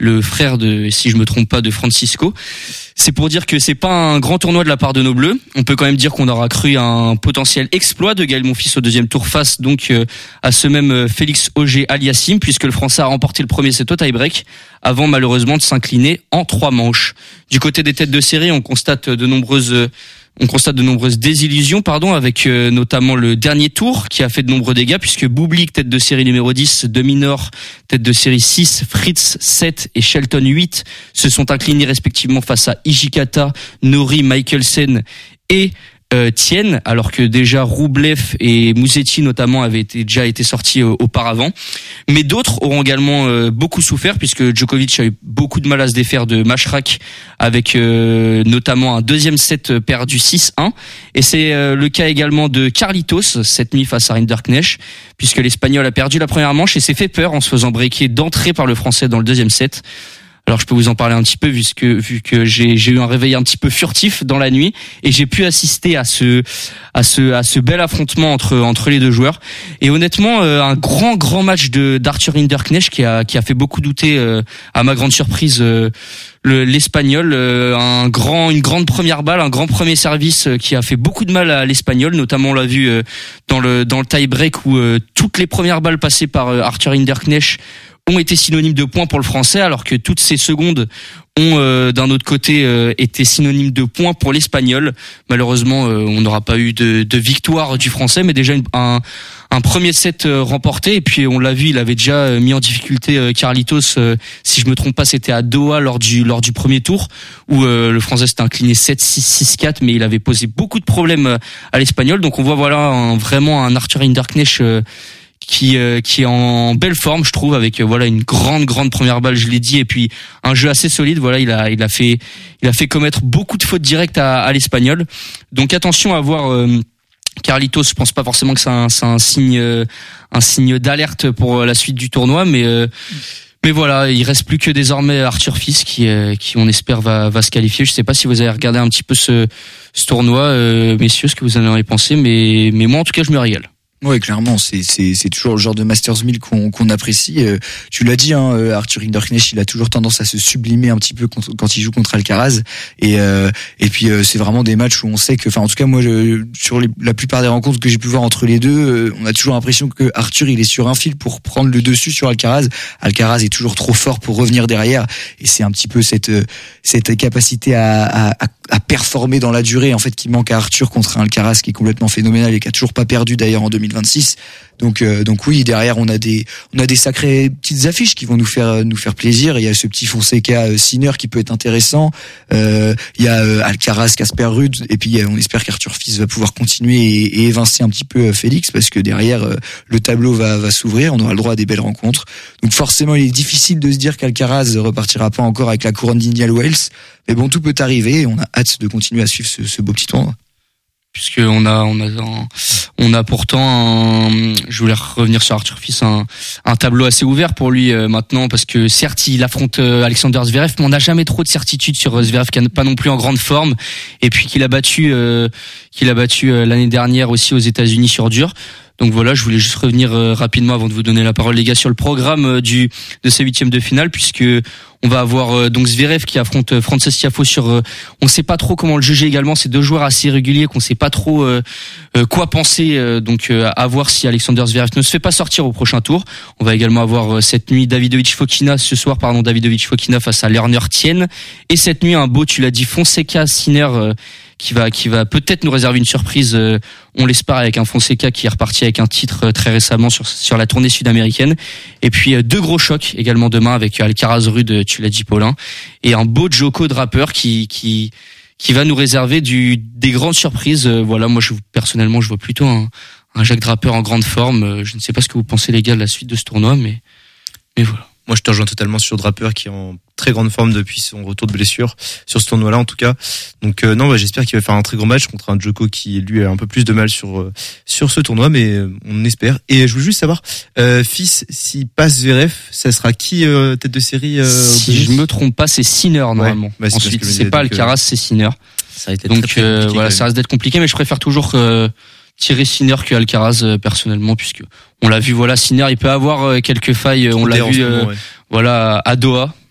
le frère de, si je me trompe pas, de Francisco. C'est pour dire que c'est pas un grand tournoi de la part de nos Bleus. On peut quand même dire qu'on aura cru à un potentiel exploit de Gaël Monfils au deuxième tour face donc euh, à ce même euh, Félix Auger-Aliassime, puisque le Français a remporté le premier set au tie-break avant malheureusement de s'incliner en trois manches. Du côté des têtes de série, on constate de nombreuses euh, On constate de nombreuses désillusions, pardon, avec euh, notamment le dernier tour qui a fait de nombreux dégâts, puisque Bublik, tête de série numéro dix, Dominor, tête de série six, Fritz sept et Shelton huit se sont inclinés respectivement face à Hijikata, Nori, Michelsen et Euh, tiennent, alors que déjà Roublev et Musetti notamment avaient été, déjà été sortis euh, auparavant. Mais d'autres auront également euh, beaucoup souffert, puisque Djokovic a eu beaucoup de mal à se défaire de Mashrak, avec euh, notamment un deuxième set perdu six un. Et c'est euh, le cas également de Carlitos cette nuit face à Rinderknecht, puisque l'Espagnol a perdu la première manche et s'est fait peur en se faisant breaker d'entrée par le Français dans le deuxième set. Alors je peux vous en parler un petit peu vu que vu que j'ai j'ai eu un réveil un petit peu furtif dans la nuit et j'ai pu assister à ce à ce à ce bel affrontement entre entre les deux joueurs. Et honnêtement euh, un grand grand match de d'Arthur Rinderknecht qui a qui a fait beaucoup douter euh, à ma grande surprise euh, le l'espagnol, euh, un grand une grande première balle, un grand premier service euh, qui a fait beaucoup de mal à l'espagnol, notamment on l'a vu euh, dans le dans le tie-break où euh, toutes les premières balles passées par euh, Arthur Rinderknecht ont été synonymes de points pour le Français, alors que toutes ces secondes ont euh, d'un autre côté euh, été synonymes de points pour l'Espagnol. Malheureusement, euh, on n'aura pas eu de, de victoire du Français, mais déjà une, un, un premier set euh, remporté. Et puis on l'a vu, il avait déjà euh, mis en difficulté euh, Carlitos. Euh, si je me trompe pas, c'était à Doha lors du lors du premier tour où euh, le Français s'était incliné sept six six quatre, mais il avait posé beaucoup de problèmes à l'Espagnol. Donc on voit voilà un, vraiment un Arthur Rinderknecht euh, qui euh, qui est en belle forme, je trouve, avec euh, voilà une grande grande première balle, je l'ai dit, et puis un jeu assez solide. Voilà, il a il a fait il a fait commettre beaucoup de fautes directes à, à l'Espagnol. Donc attention à voir euh, Carlitos. Je pense pas forcément que c'est un c'est un signe euh, un signe d'alerte pour la suite du tournoi, mais euh, mais voilà, il reste plus que désormais Arthur Fils qui euh, qui on espère va va se qualifier. Je sais pas si vous avez regardé un petit peu ce ce tournoi, euh, messieurs, ce que vous en avez pensé, mais mais moi en tout cas je me régale. Ouais, clairement, c'est c'est c'est toujours le genre de Masters mille qu'on qu'on apprécie. Euh, tu l'as dit, hein, Arthur Rinderknecht, il a toujours tendance à se sublimer un petit peu quand, quand il joue contre Alcaraz. Et euh, et puis euh, c'est vraiment des matchs où on sait que, enfin en tout cas moi, je, sur les, la plupart des rencontres que j'ai pu voir entre les deux, euh, on a toujours l'impression que Arthur il est sur un fil pour prendre le dessus sur Alcaraz. Alcaraz est toujours trop fort pour revenir derrière. Et c'est un petit peu cette cette capacité à, à, à performer dans la durée en fait qui manque à Arthur contre un Alcaraz qui est complètement phénoménal et qui a toujours pas perdu d'ailleurs en deux mille vingt-six. Donc euh, donc oui, derrière on a des on a des sacrées petites affiches qui vont nous faire nous faire plaisir. Il y a ce petit Fonseca euh, Sinner qui peut être intéressant. Euh, il y a euh, Alcaraz, Casper Ruud, et puis euh, on espère qu'Arthur Fils va pouvoir continuer et, et évincer un petit peu euh, Félix, parce que derrière euh, le tableau va va s'ouvrir. On aura le droit à des belles rencontres. Donc forcément, il est difficile de se dire qu'Alcaraz repartira pas encore avec la couronne d'Indian Wells. Mais bon, tout peut arriver. Et on a hâte de continuer à suivre ce, ce beau petit tournoi. Puisque on a on a un, on a pourtant un, je voulais revenir sur Arthur Fils, un, un tableau assez ouvert pour lui euh, maintenant, parce que certes il affronte euh, Alexander Zverev, mais on n'a jamais trop de certitude sur euh, Zverev, qui n'est pas non plus en grande forme, et puis qu'il a battu euh, qu'il a battu euh, l'année dernière aussi aux États-Unis sur dur. Donc voilà, je voulais juste revenir euh, rapidement avant de vous donner la parole, les gars, sur le programme euh, du de ces huitièmes de finale, puisque on va avoir euh, donc Zverev qui affronte euh, Frances Tiafoe sur. Euh, on ne sait pas trop comment le juger également. Ces deux joueurs assez réguliers qu'on ne sait pas trop euh, euh, quoi penser. Euh, donc euh, à voir si Alexander Zverev ne se fait pas sortir au prochain tour. On va également avoir euh, cette nuit Davidovich Fokina ce soir, pardon, Davidovich Fokina face à Lerner Tien, et cette nuit un beau, tu l'as dit, Fonseca Sinner. Euh, qui va qui va peut-être nous réserver une surprise, euh, on l'espère, avec un Fonseca qui est reparti avec un titre euh, très récemment sur sur la tournée sud-américaine. Et puis euh, deux gros chocs également demain avec Alcaraz Ruud, tu l'as dit, Paulin, et un beau Djoko Draper qui qui qui va nous réserver du des grandes surprises. Euh, voilà, moi je personnellement je vois plutôt un un Jacques Draper en grande forme. Euh, je ne sais pas ce que vous pensez, les gars, de la suite de ce tournoi, mais mais voilà. Moi, je te rejoins totalement sur Draper, qui est en très grande forme depuis son retour de blessure, sur ce tournoi-là en tout cas. Donc euh, non, bah, j'espère qu'il va faire un très grand match contre un Djoko qui lui a un peu plus de mal sur euh, sur ce tournoi, mais euh, on espère. Et je veux juste savoir, euh, Fils, s'il passe Zverev, ça sera qui euh, tête de série euh, Si je me trompe pas, c'est Sinner normalement. Ouais, bah, c'est Ensuite, c'est c'est pas Alcaraz, c'est Sinner. Ça a été donc très, très euh, voilà, quand ça risque d'être compliqué, mais je préfère toujours euh, tirer Sinner que Alcaraz euh, personnellement, puisque on l'a vu, voilà, Sinner il peut avoir euh, quelques failles, on l'a vu euh, ouais. voilà à Doha,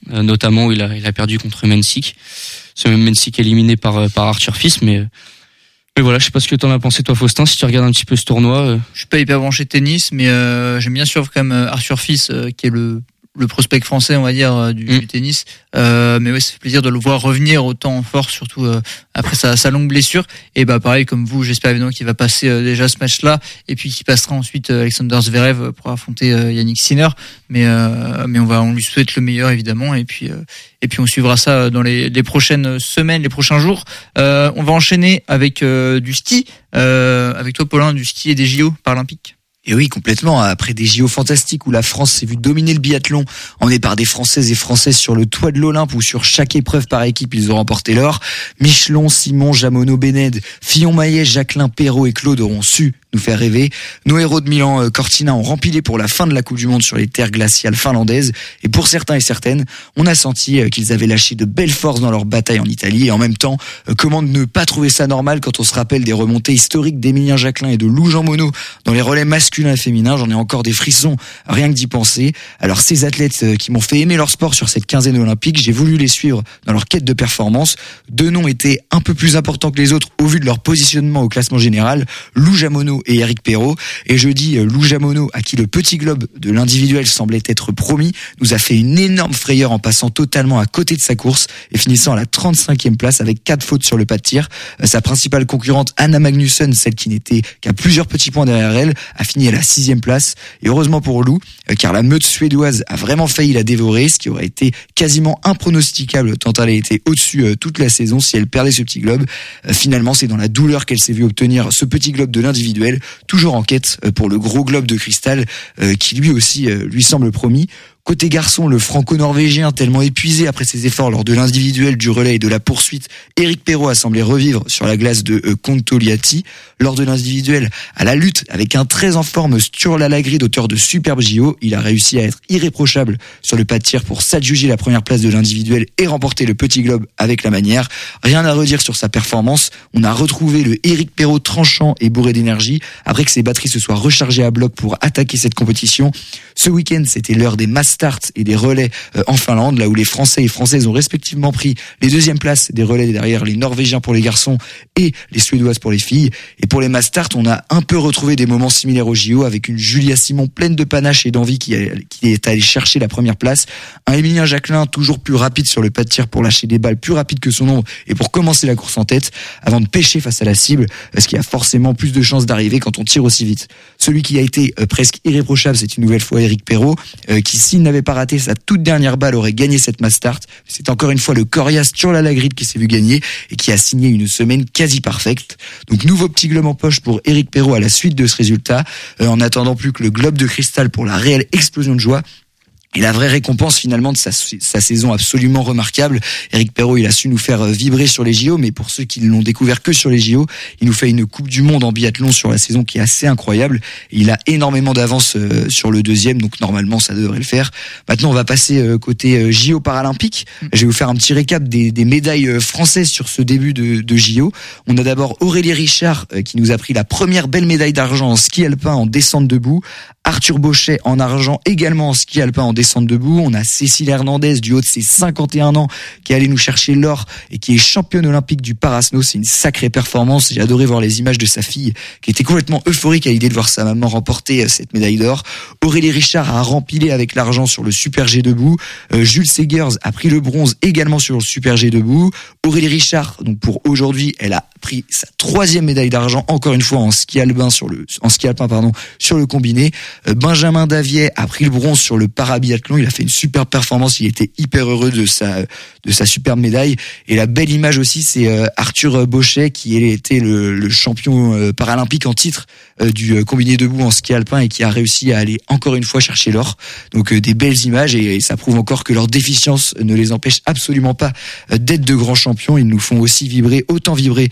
euh, notamment où il a, il a perdu contre Mensik. Ce même Mensik éliminé par, par Arthur Fils, mais, mais voilà, je sais pas ce que t'en as pensé toi, Faustin, si tu regardes un petit peu ce tournoi. Euh... Je suis pas hyper branché tennis, mais euh, j'aime bien suivre quand même Arthur Fils, euh, qui est le le prospect français, on va dire, du, mmh. du tennis. Euh, mais ouais, ça fait plaisir de le voir revenir autant en force, surtout euh, après sa, sa longue blessure. Et bah pareil, comme vous, j'espère évidemment qu'il va passer euh, déjà ce match-là, et puis qu'il passera ensuite euh, Alexander Zverev pour affronter euh, Yannick Sinner. Mais euh, mais on va, on lui souhaite le meilleur évidemment, et puis euh, et puis on suivra ça dans les, les prochaines semaines, les prochains jours. Euh, on va enchaîner avec euh, du ski, euh, avec toi, Paulin, du ski et des J O paralympiques. Et oui, complètement. Après des J O fantastiques où la France s'est vue dominer le biathlon, emmenée par des Françaises et Français sur le toit de l'Olympe, où sur chaque épreuve par équipe, ils ont remporté l'or. Michelon, Simon, Jamono, Bened, Fillon-Maillet, Jacqueline, Perrault et Claude auront su nous faire rêver. Nos héros de Milan, Cortina, ont rempilé pour la fin de la Coupe du Monde sur les terres glaciales finlandaises. Et pour certains et certaines, on a senti qu'ils avaient lâché de belles forces dans leur bataille en Italie. Et en même temps, comment ne pas trouver ça normal quand on se rappelle des remontées historiques d'Emilien Jacquelin et de Lou Jean Monod dans les relais masculins et féminins. J'en ai encore des frissons, rien que d'y penser. Alors ces athlètes qui m'ont fait aimer leur sport sur cette quinzaine olympique, j'ai voulu les suivre dans leur quête de performance. Deux noms étaient un peu plus importants que les autres au vu de leur positionnement au classement général, Lou Jean Monod et Eric Perrault. Et je dis Lou Jean Monod, à qui le petit globe de l'individuel semblait être promis, nous a fait une énorme frayeur en passant totalement à côté de sa course et finissant à la trente-cinquième place avec quatre fautes sur le pas de tir. Sa principale concurrente, Anna Magnusson, celle qui n'était qu'à plusieurs petits points derrière elle, a fini à la sixième place. Et heureusement pour Lou, car la meute suédoise a vraiment failli la dévorer, ce qui aurait été quasiment impronosticable tant elle a été au-dessus toute la saison si elle perdait ce petit globe. Finalement, c'est dans la douleur qu'elle s'est vue obtenir ce petit globe de l'individuel, toujours en quête pour le gros globe de cristal qui lui aussi lui semble promis. Côté garçon, le franco-norvégien, tellement épuisé après ses efforts lors de l'individuel, du relais et de la poursuite, Eric Perrault a semblé revivre sur la glace de euh, Kontoliati. Lors de l'individuel, à la lutte avec un très en forme Sturla Lagrid, auteur de superbes J O, il a réussi à être irréprochable sur le pas de tir pour s'adjuger la première place de l'individuel et remporter le petit globe avec la manière. Rien à redire sur sa performance. On a retrouvé le Eric Perrault tranchant et bourré d'énergie après que ses batteries se soient rechargées à bloc pour attaquer cette compétition. Ce week-end, c'était l'heure des mass start et des relais en Finlande, là où les Français et Françaises ont respectivement pris les deuxièmes places des relais derrière les Norvégiens pour les garçons et les Suédoises pour les filles. Et pour les mass start, on a un peu retrouvé des moments similaires au J O avec une Julia Simon pleine de panache et d'envie qui, a, qui est allée chercher la première place. Un Emilien Jacquelin toujours plus rapide sur le pas de tir pour lâcher des balles plus rapides que son ombre et pour commencer la course en tête avant de pêcher face à la cible, ce qui a forcément plus de chances d'arriver quand on tire aussi vite. Celui qui a été euh, presque irréprochable, c'est une nouvelle fois Eric Perrault, euh, qui s'il n'avait pas raté sa toute dernière balle aurait gagné cette mass start. C'est encore une fois le coriace Sturla Lagrid qui s'est vu gagner et qui a signé une semaine quasi parfaite. Donc nouveau petit globe en poche pour Eric Perrault à la suite de ce résultat, euh, en attendant plus que le globe de cristal pour la réelle explosion de joie. Et la vraie récompense finalement de sa, sa saison absolument remarquable. Eric Perrault, il a su nous faire vibrer sur les J O, mais pour ceux qui ne l'ont découvert que sur les J O, il nous fait une Coupe du Monde en biathlon sur la saison qui est assez incroyable. Et il a énormément d'avance sur le deuxième, donc normalement ça devrait le faire. Maintenant, on va passer côté J O paralympique. Je vais vous faire un petit récap des, des médailles françaises sur ce début de, de J O. On a d'abord Aurélie Richard qui nous a pris la première belle médaille d'argent en ski alpin en descente debout. Arthur Bauchet en argent également en ski alpin en descente debout. On a Cécile Hernandez du haut de ses cinquante et un ans qui est allée nous chercher l'or et qui est championne olympique du parasno. C'est une sacrée performance. J'ai adoré voir les images de sa fille qui était complètement euphorique à l'idée de voir sa maman remporter cette médaille d'or. Aurélie Richard a rempilé avec l'argent sur le super G debout. Euh, Jules Segers a pris le bronze également sur le super G debout. Aurélie Richard, donc pour aujourd'hui, elle a pris sa troisième médaille d'argent encore une fois en ski alpin sur le en ski alpin pardon sur le combiné. Benjamin Davier a pris le bronze sur le parabiathlon. Il a fait une super performance. Il était hyper heureux de sa de sa superbe médaille. Et la belle image aussi, c'est Arthur Bauchet qui était le, le champion paralympique en titre du combiné debout en ski alpin et qui a réussi à aller encore une fois chercher l'or. Donc des belles images et ça prouve encore que leur déficience ne les empêche absolument pas d'être de grands champions. Ils nous font aussi vibrer, autant vibrer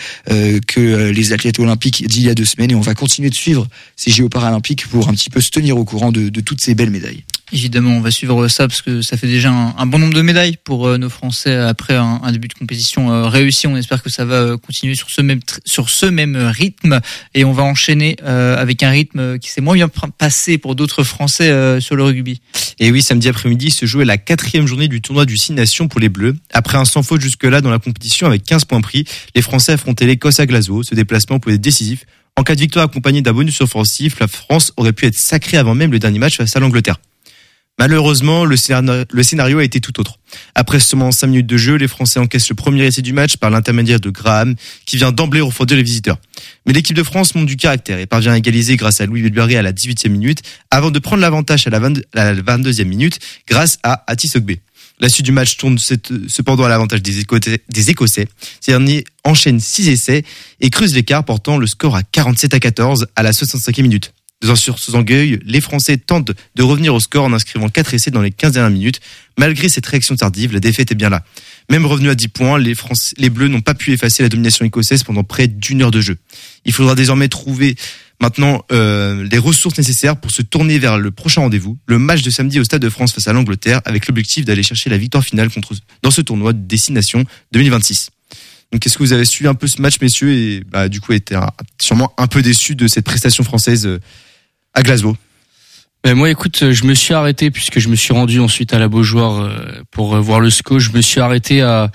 que les athlètes olympiques d'il y a deux semaines. Et on va continuer de suivre ces J O paralympiques pour un petit peu se tenir au courant de, de toutes ces belles médailles. Évidemment, on va suivre ça parce que ça fait déjà un, un bon nombre de médailles pour euh, nos Français après un, un début de compétition euh, réussi. On espère que ça va euh, continuer sur ce même tr- sur ce même rythme et on va enchaîner euh, avec un rythme qui s'est moins bien pr- passé pour d'autres Français euh, sur le rugby. Et oui, samedi après-midi se jouait la quatrième journée du tournoi du Six Nations pour les Bleus. Après un sans faute jusque-là dans la compétition avec quinze points pris, les Français affrontaient l'Écosse à Glasgow. Ce déplacement pouvait être décisif. En cas de victoire accompagnée d'un bonus offensif, la France aurait pu être sacrée avant même le dernier match face à l'Angleterre. Malheureusement, le scénario, le scénario a été tout autre. Après seulement cinq minutes de jeu, les Français encaissent le premier essai du match par l'intermédiaire de Graham, qui vient d'emblée refroidir les visiteurs. Mais l'équipe de France montre du caractère et parvient à égaliser grâce à Louis Bilberry à la dix-huitième minute, avant de prendre l'avantage à la, vingt, à la vingt-deuxième minute, grâce à Atis Ogbe. La suite du match tourne cependant à l'avantage des Écossais. Des Écossais. Ces derniers enchaînent six essais et creusent l'écart, portant le score à quarante-sept à quatorze à la soixante-cinquième minute. Dans ce orgueil, les Français tentent de revenir au score en inscrivant quatre essais dans les quinze dernières minutes. Malgré cette réaction tardive, la défaite est bien là. Même revenu à dix points, les, Français, les Bleus n'ont pas pu effacer la domination écossaise pendant près d'une heure de jeu. Il faudra désormais trouver maintenant euh, les ressources nécessaires pour se tourner vers le prochain rendez-vous, le match de samedi au Stade de France face à l'Angleterre, avec l'objectif d'aller chercher la victoire finale contre, dans ce tournoi de Destination deux mille vingt-six. Donc, est-ce que vous avez suivi un peu ce match, messieurs, et bah, du coup, été un, sûrement un peu déçu de cette prestation française euh, à Glasgow? Ben moi, écoute, je me suis arrêté puisque je me suis rendu ensuite à la Beaujoire euh, pour euh, voir le S C O. Je me suis arrêté à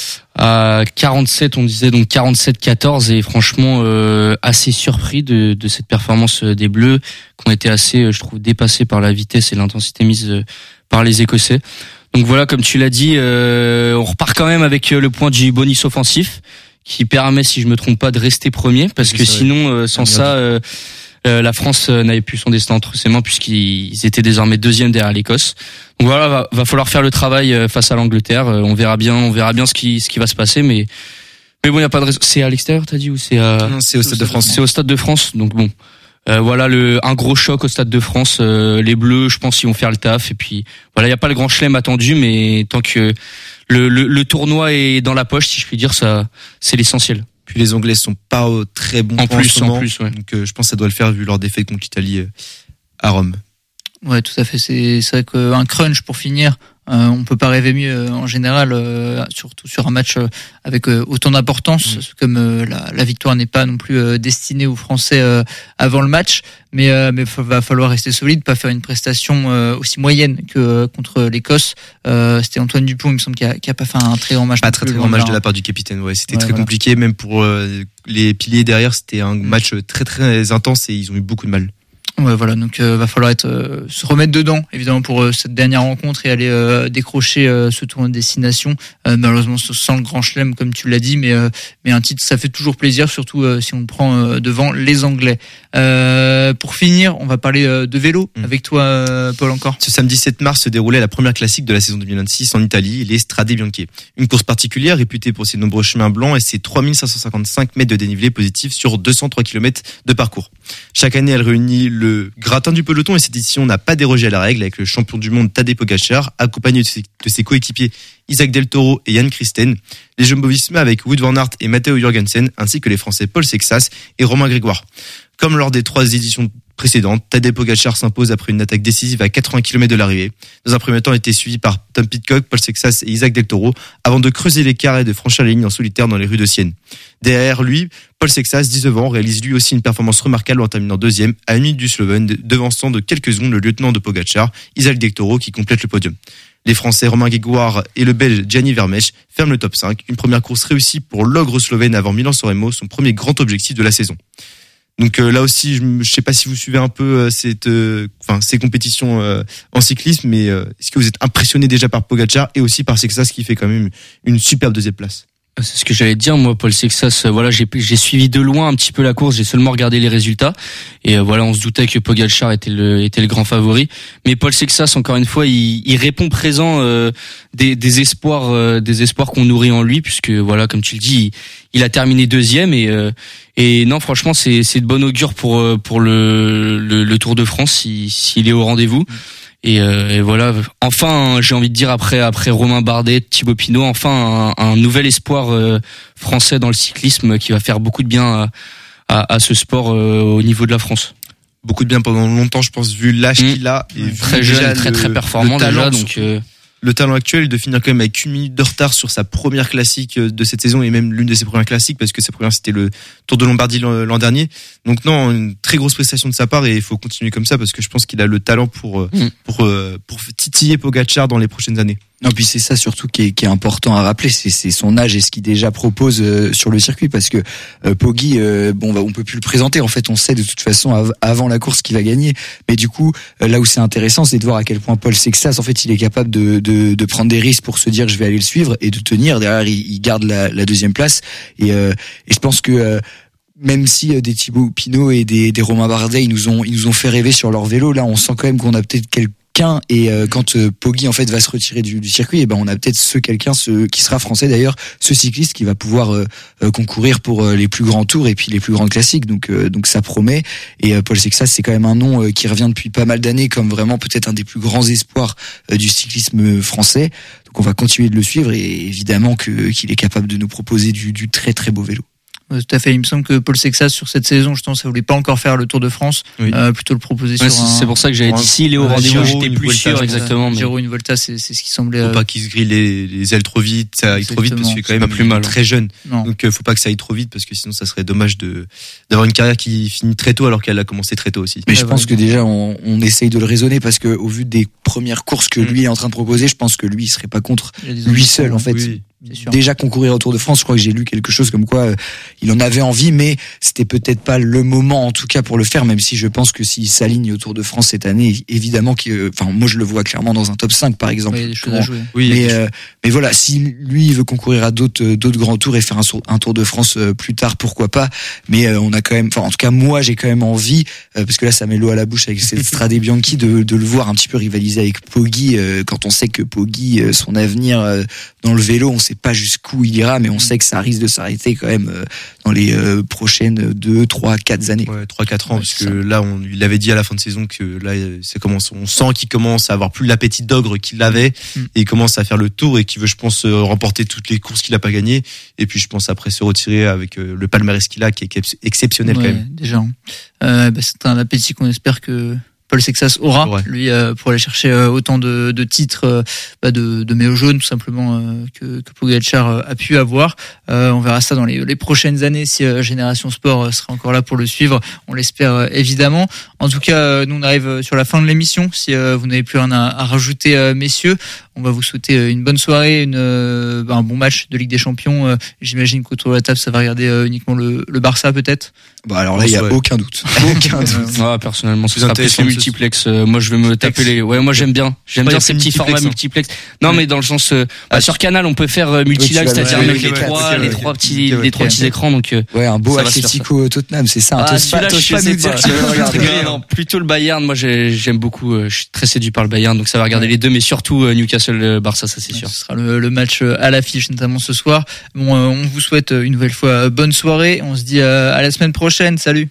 à quarante-sept, on disait donc quarante-sept quatorze, et franchement euh, assez surpris de de cette performance des Bleus, qui ont été assez, je trouve, dépassés par la vitesse et l'intensité mise par les Écossais. Donc voilà, comme tu l'as dit, euh, on repart quand même avec le point du bonus offensif qui permet, si je me trompe pas, de rester premier, parce que sinon, euh, sans ça, euh, euh, la France n'avait plus son destin entre ses mains puisqu'ils étaient désormais deuxième derrière l'Écosse. Donc voilà, va, va falloir faire le travail face à l'Angleterre. On verra bien, on verra bien ce qui ce qui va se passer, mais mais bon, il y a pas de raison. C'est à l'extérieur, t'as dit, ou c'est à... Non, c'est au Stade de France. C'est au Stade de France, donc bon. Euh, voilà le un gros choc au Stade de France. Euh, les Bleus, je pense, ils vont faire le taf. Et puis voilà, il y a pas le grand chelem attendu, mais tant que le, le le tournoi est dans la poche, si je puis dire, ça c'est l'essentiel. Puis les Anglais sont pas au très bon en point plus, en, en plus, ouais. Donc euh, je pense que ça doit le faire vu leur défaite contre l'Italie euh, à Rome. Ouais, tout à fait. C'est c'est vrai qu'un crunch pour finir. Euh, on peut pas rêver mieux euh, en général, euh, surtout sur un match euh, avec euh, autant d'importance, mmh. comme euh, la, la victoire n'est pas non plus euh, destinée aux Français euh, avant le match, mais euh, mais f- va falloir rester solide, pas faire une prestation euh, aussi moyenne que euh, contre l'Écosse. Euh, c'était Antoine Dupont, il me semble, qui a, qui a pas fait un très grand match. Pas très très grand match de la part du capitaine. Ouais, c'était ouais, très voilà. compliqué, même pour euh, les piliers derrière. C'était un mmh. match très très intense et ils ont eu beaucoup de mal. Ouais, voilà, donc euh, va falloir être euh, se remettre dedans évidemment pour euh, cette dernière rencontre et aller euh, décrocher euh, ce tournoi de destination. Euh, malheureusement sans le grand chelem comme tu l'as dit, mais euh, mais un titre ça fait toujours plaisir, surtout euh, si on le prend euh, devant les Anglais. Euh, pour finir, on va parler euh, de vélo mmh. avec toi, euh, Paul, encore. Ce samedi sept mars se déroulait la première classique de la saison deux mille vingt-six en Italie, les Strade Bianche. Une course particulière réputée pour ses nombreux chemins blancs et ses trois mille cinq cent cinquante-cinq mètres de dénivelé positif sur deux cent trois kilomètres de parcours. Chaque année, elle réunit le gratin du peloton et cette édition n'a pas dérogé à la règle avec le champion du monde Tadej Pogačar, accompagné de ses, de ses coéquipiers Isaac Del Toro et Jan Christen, les Jumbo-Visma avec Wout van Aert et Matteo Jorgensen, ainsi que les Français Paul Sexas et Romain Grégoire. Comme lors des trois éditions précédentes, Tadej Pogačar s'impose après une attaque décisive à quatre-vingts kilomètres de l'arrivée. Dans un premier temps, il était suivi par Tom Pidcock, Paul Sexas et Isaac Del Toro, avant de creuser l'écart et de franchir la ligne en solitaire dans les rues de Sienne. Derrière lui, Paul Sexas, dix-neuf ans, réalise lui aussi une performance remarquable en terminant deuxième, à une minute du Slovène, devançant de quelques secondes le lieutenant de Pogačar, Isaac Del Toro, qui complète le podium. Les Français Romain Grégoire et le Belge Gianni Vermeersch ferment le top cinq. Une première course réussie pour l'ogre slovène avant Milan-San Remo, son premier grand objectif de la saison. Donc euh, là aussi, je ne sais pas si vous suivez un peu euh, cette, euh, enfin ces compétitions euh, en cyclisme, mais euh, est-ce que vous êtes impressionné déjà par Pogačar et aussi par Sexas qui fait quand même une superbe deuxième place? C'est ce que j'allais te dire, moi, Paul Sexas. Voilà, j'ai j'ai suivi de loin un petit peu la course. J'ai seulement regardé les résultats et euh, voilà, on se doutait que Pogačar était le était le grand favori. Mais Paul Sexas, encore une fois, il, il répond présent euh, des des espoirs euh, des espoirs qu'on nourrit en lui, puisque voilà, comme tu le dis, il, il a terminé deuxième et euh, et non, franchement, c'est c'est de bon augure pour pour le le, le Tour de France s'il s'il est au rendez-vous. Et, euh, et voilà, enfin, j'ai envie de dire après après Romain Bardet, Thibaut Pinot, enfin un, un nouvel espoir euh, français dans le cyclisme qui va faire beaucoup de bien à, à, à ce sport euh, au niveau de la France. beaucoup de bien pendant longtemps, je pense, vu l'âge mmh. qu'il a. Et vu très jeune, très très performant déjà, donc... Euh... Le talent actuel de finir quand même avec une minute de retard sur sa première classique de cette saison et même l'une de ses premières classiques parce que sa première c'était le Tour de Lombardie l'an dernier. Donc non, une très grosse prestation de sa part et il faut continuer comme ça parce que je pense qu'il a le talent pour mmh. pour pour, pour titiller Pogačar dans les prochaines années. Non, puis c'est ça surtout qui est, qui est important à rappeler, c'est, c'est son âge et ce qu'il déjà propose euh, sur le circuit, parce que euh, Poggi, euh, bon, bah, on peut plus le présenter. En fait, on sait de toute façon av- avant la course qu'il va gagner. Mais du coup, euh, là où c'est intéressant, c'est de voir à quel point Paul Sexas, en fait, il est capable de, de, de prendre des risques pour se dire je vais aller le suivre et de tenir. Derrière, il, il garde la, la deuxième place. Et, euh, et je pense que euh, même si euh, des Thibaut Pinot et des, des Romain Bardet, ils nous ont, ils nous ont fait rêver sur leur vélo, là, on sent quand même qu'on a peut-être quelques et euh, quand euh, Poggi en fait va se retirer du, du circuit, et ben on a peut-être ce quelqu'un, ce qui sera français d'ailleurs, ce cycliste qui va pouvoir euh, euh, concourir pour euh, les plus grands tours et puis les plus grands classiques. Donc euh, donc ça promet. Et euh, Paul Sexas, c'est quand même un nom euh, qui revient depuis pas mal d'années comme vraiment peut-être un des plus grands espoirs euh, du cyclisme français. Donc on va continuer de le suivre et évidemment que qu'il est capable de nous proposer du, du très très beau vélo. Tout à fait. Il me semble que Paul Sexas sur cette saison, je pense, ça voulait pas encore faire le Tour de France, oui. euh, plutôt le proposer ouais, sur c'est, un. C'est pour ça que j'avais dit s'il est au rendez-vous, j'étais plus Volta, sûr exactement. Mais... Giro, une Volta, c'est, c'est ce qui semblait. Faut euh... pas qu'il se grille les, les ailes trop vite, ça aille trop vite parce qu'il est quand même pas plus mal, très jeune. Non. Donc euh, faut pas que ça aille trop vite parce que sinon ça serait dommage de d'avoir une carrière qui finit très tôt alors qu'elle a commencé très tôt aussi. Mais ouais, je pense ouais. que déjà on, on essaye de le raisonner parce que au vu des premières courses que lui est en train de proposer, je pense que lui il serait pas contre lui seul en fait. Oui. Déjà concourir au Tour de France, je crois que j'ai lu quelque chose comme quoi euh, il en avait envie, mais c'était peut-être pas le moment en tout cas pour le faire, même si je pense que s'il s'aligne au Tour de France cette année, évidemment que, enfin moi je le vois clairement dans un top cinq par exemple. Oui, il y a des choses à jouer. Oui, mais, euh, mais voilà, si lui il veut concourir à d'autres d'autres grands tours et faire un, un Tour de France euh, plus tard, pourquoi pas. Mais euh, on a quand même, enfin en tout cas moi j'ai quand même envie, euh, parce que là ça met l'eau à la bouche avec cette Strade Bianchi de, de le voir un petit peu rivaliser avec Poggi, euh, quand on sait que Poggi, euh, son avenir euh, dans le vélo, on sait pas jusqu'où il ira, mais on sait que ça risque de s'arrêter quand même euh, dans les euh, prochaines deux, trois, quatre années. Ouais, trois, quatre ans, ouais, parce que là, on il avait dit à la fin de saison que là, c'est commence, on sent qu'il commence à avoir plus l'appétit d'ogre qu'il avait, mm. et il commence à faire le tour et qu'il veut, je pense, remporter toutes les courses qu'il a pas gagnées. Et puis, je pense après se retirer avec euh, le palmarès qu'il a, qui est exceptionnel ouais, quand même. Déjà, euh, bah, c'est un appétit qu'on espère que Paul Sexas aura, ouais. lui, euh, pour aller chercher euh, autant de, de titres, euh, bah de, de maillot jaune, tout simplement, euh, que, que Pogačar euh, a pu avoir. Euh, on verra ça dans les, les prochaines années si euh, Génération Sport euh, sera encore là pour le suivre. On l'espère euh, évidemment. En tout cas, euh, nous on arrive sur la fin de l'émission. Si euh, vous n'avez plus rien à, à rajouter, euh, messieurs, on va vous souhaiter une bonne soirée, une, euh, bah, un bon match de Ligue des Champions. Euh, j'imagine qu'autour de la table, ça va regarder euh, uniquement le, le Barça, peut-être. Bah alors là, il y a ouais. aucun doute. Aucun doute. Ouais, personnellement, ce sera plus les multiplex. Euh, moi, je vais me taper les. Ouais, moi j'aime bien. J'aime bien ces petits formats multiplex. Non, ouais. mais dans le sens, euh, ah, sur Canal, on peut faire euh, multilag, oui, c'est-à-dire avec les trois, les trois petits, les trois petits écrans. Donc euh, ouais, un beau Atlético Tottenham, c'est ça. Ah, celui-là, je sais pas. Non, plutôt le Bayern. Moi, j'aime beaucoup. Je suis très séduit par le Bayern, donc ça va regarder les deux, mais surtout Newcastle, Barça, ça c'est sûr. Ce sera le match à l'affiche, notamment ce soir. Bon, on vous souhaite une nouvelle fois bonne soirée. On se dit à la semaine prochaine. Salut.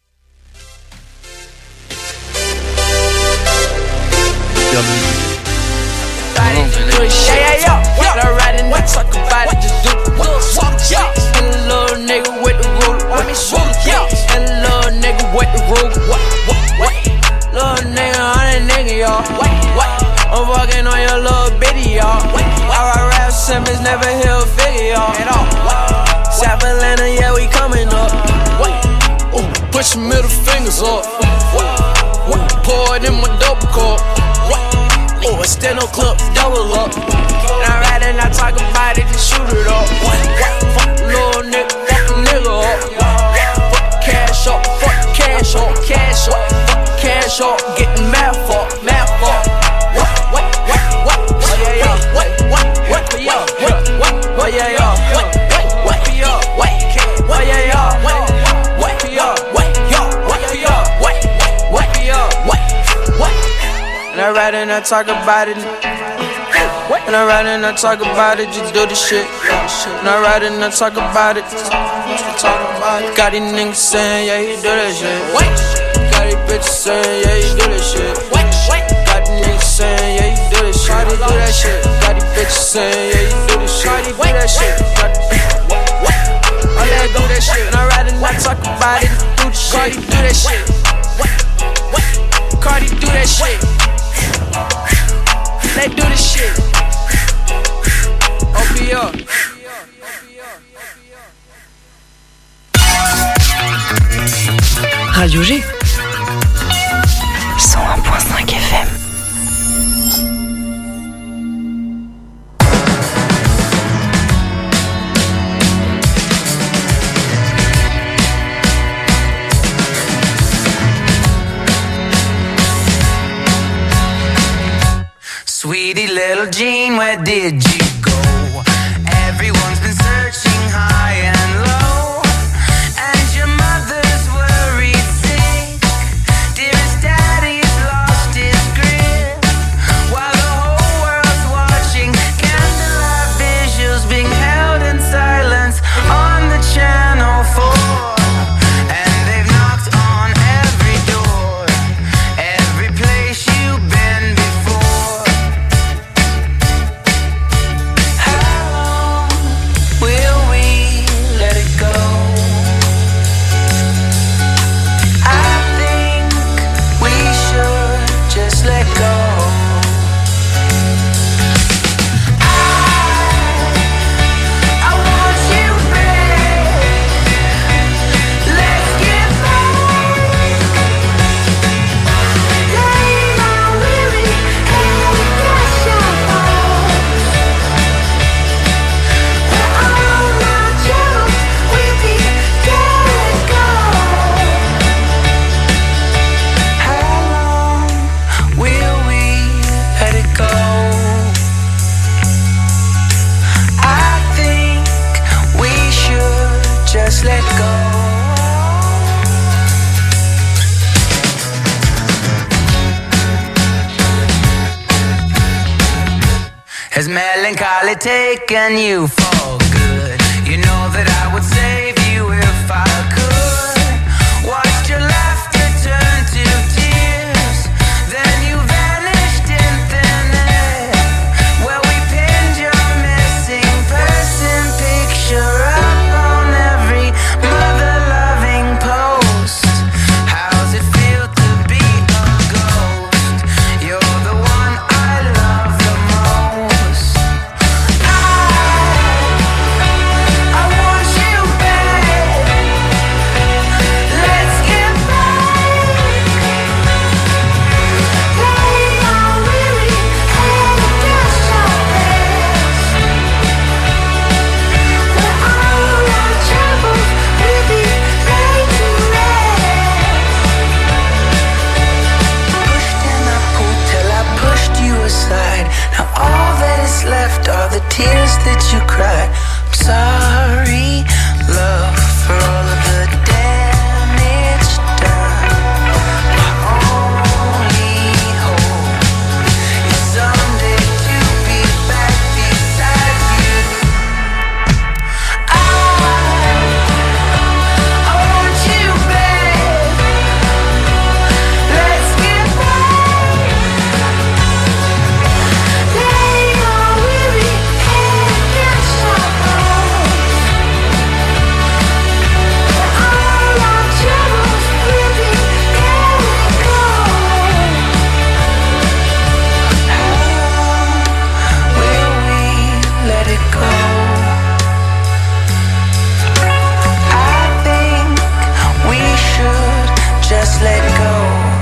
I'm fucking on your little bitty, y'all. I rap Simmons, never hit a figure, y'all. South Atlanta, yeah, we coming up. Ooh, push your middle fingers up. Pour it in my double cup. Oh, a steno clip, double up. And I ride and I talk about it, just shoot it up. Fuck little nigga, fuck a nigga up. Fuck cash up, fuck cash up, cash up, fuck cash up. Getting mad for, mad for. And I ride and I talk about it. And I ride and I talk about it, just do the shit. And I ride and I talk about it. Got these niggas saying, yeah, he do that shit. Got these bitches saying, yeah, he do that shit. Got these niggas saying, yeah, he do that shit. He do that shit. Got these bitches saying, yeah, he do this shit. He do that shit. I let go that shit. And I ride and I talk about it, do the shit. Do that shit. Sweetie little Jean, where did you go? Everyone's been searching high and low, and your mother's worried sick. Dearest daddy's lost his grip, while the whole world's watching. Candlelight visuals being held in silence on the channel four. Has melancholy taken you for good? You know that I would save you if I could. Watched your laughter turn to tears, then you vanished in thin air. Well, we pinned your missing person picture up on every mother-loving post. How's it feel to be a ghost? You're the one I love the most. Now all that is left are the tears that you cry. I'm sorry, love, for all of the damage done. My only hope is someday to be back beside you. I, I want you back. Let's get back. Just let go.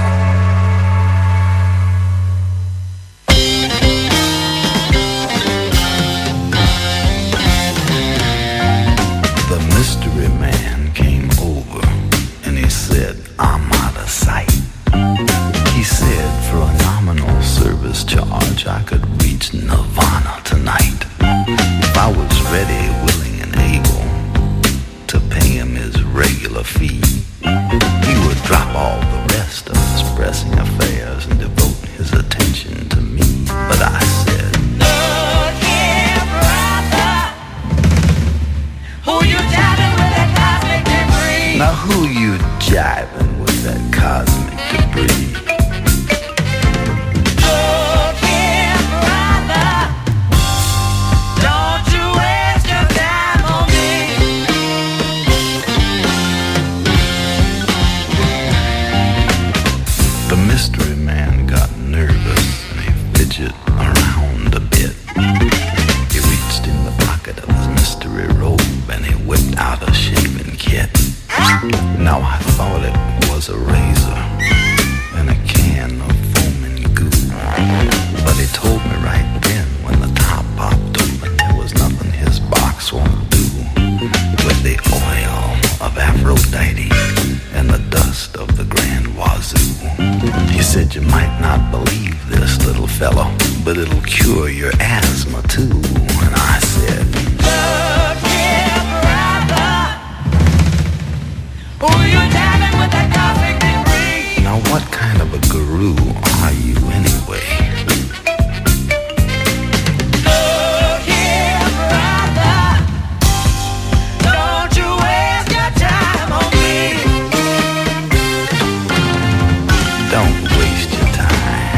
The mystery man came over and he said, I'm out of sight. He said for a nominal service charge I could reach Nirvana tonight. If I was ready, willing and able to pay him his regular fee, he would drop all the rest of his pressing affairs and devote his attention to me. But I said, look here, brother, who you jiving with that cosmic debris? Now who you jiving with that cosmic debris? Look here, brother, don't you waste your time on me. The mystery man got nervous and he fidgeted around a bit. He reached in the pocket of his mystery robe and he whipped out a shaving kit. Now I thought it was a razor and a can of foaming goo, but he told me right then when the top popped open there was nothing his box won't do. With the oil of Aphrodite and the dust of the Grand Wazoo, he You said you might not believe this, little fellow, but it'll cure your asthma too. And I said, Look here, brother. Who you jamming with that cosmic degree? now what kind of a guru are you anyway? Look here, brother. Don't you waste your time on me. Don't waste your time.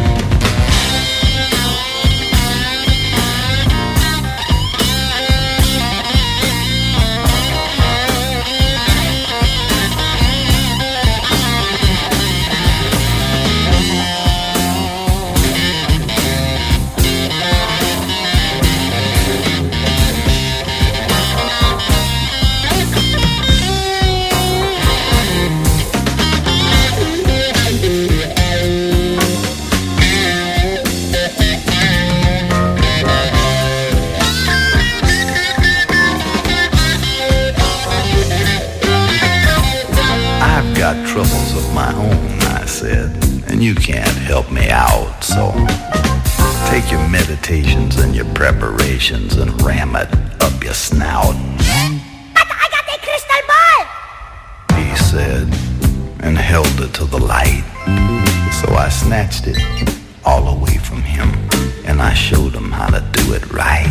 I've got troubles of my own, I said, and you can't help me out, so take your meditations and your preparations and ram it up your snout, But I got the crystal ball. he said, and held it to the light. So I snatched it all away from him, and I showed him how to do it right.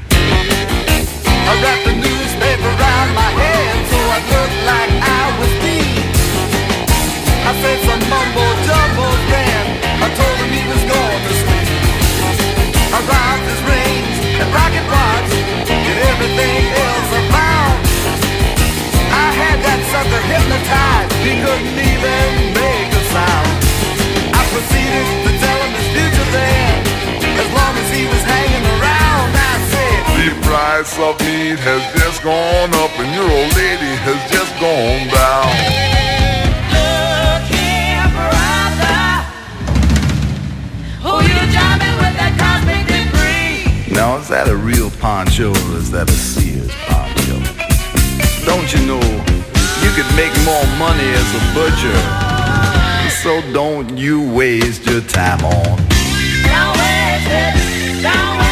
I wrapped the newspaper around my head so I looked like I was deep. I said some mumbo jumbo then I told him he was going to sleep. I robbed his rings and rocket watch and everything else around. I had that sucker hypnotized, he couldn't even make a sound. I proceeded to tell him his future then, as long as he was hanging around. I said, The price of meat has just gone up and your old lady has just gone down. Look here, brother. Who you jamming with that cosmic degree? Now, is that a real poncho or is that a Sears poncho? Don't you know you could make more money as a butcher? So don't you waste your time on Don't waste it. Don't waste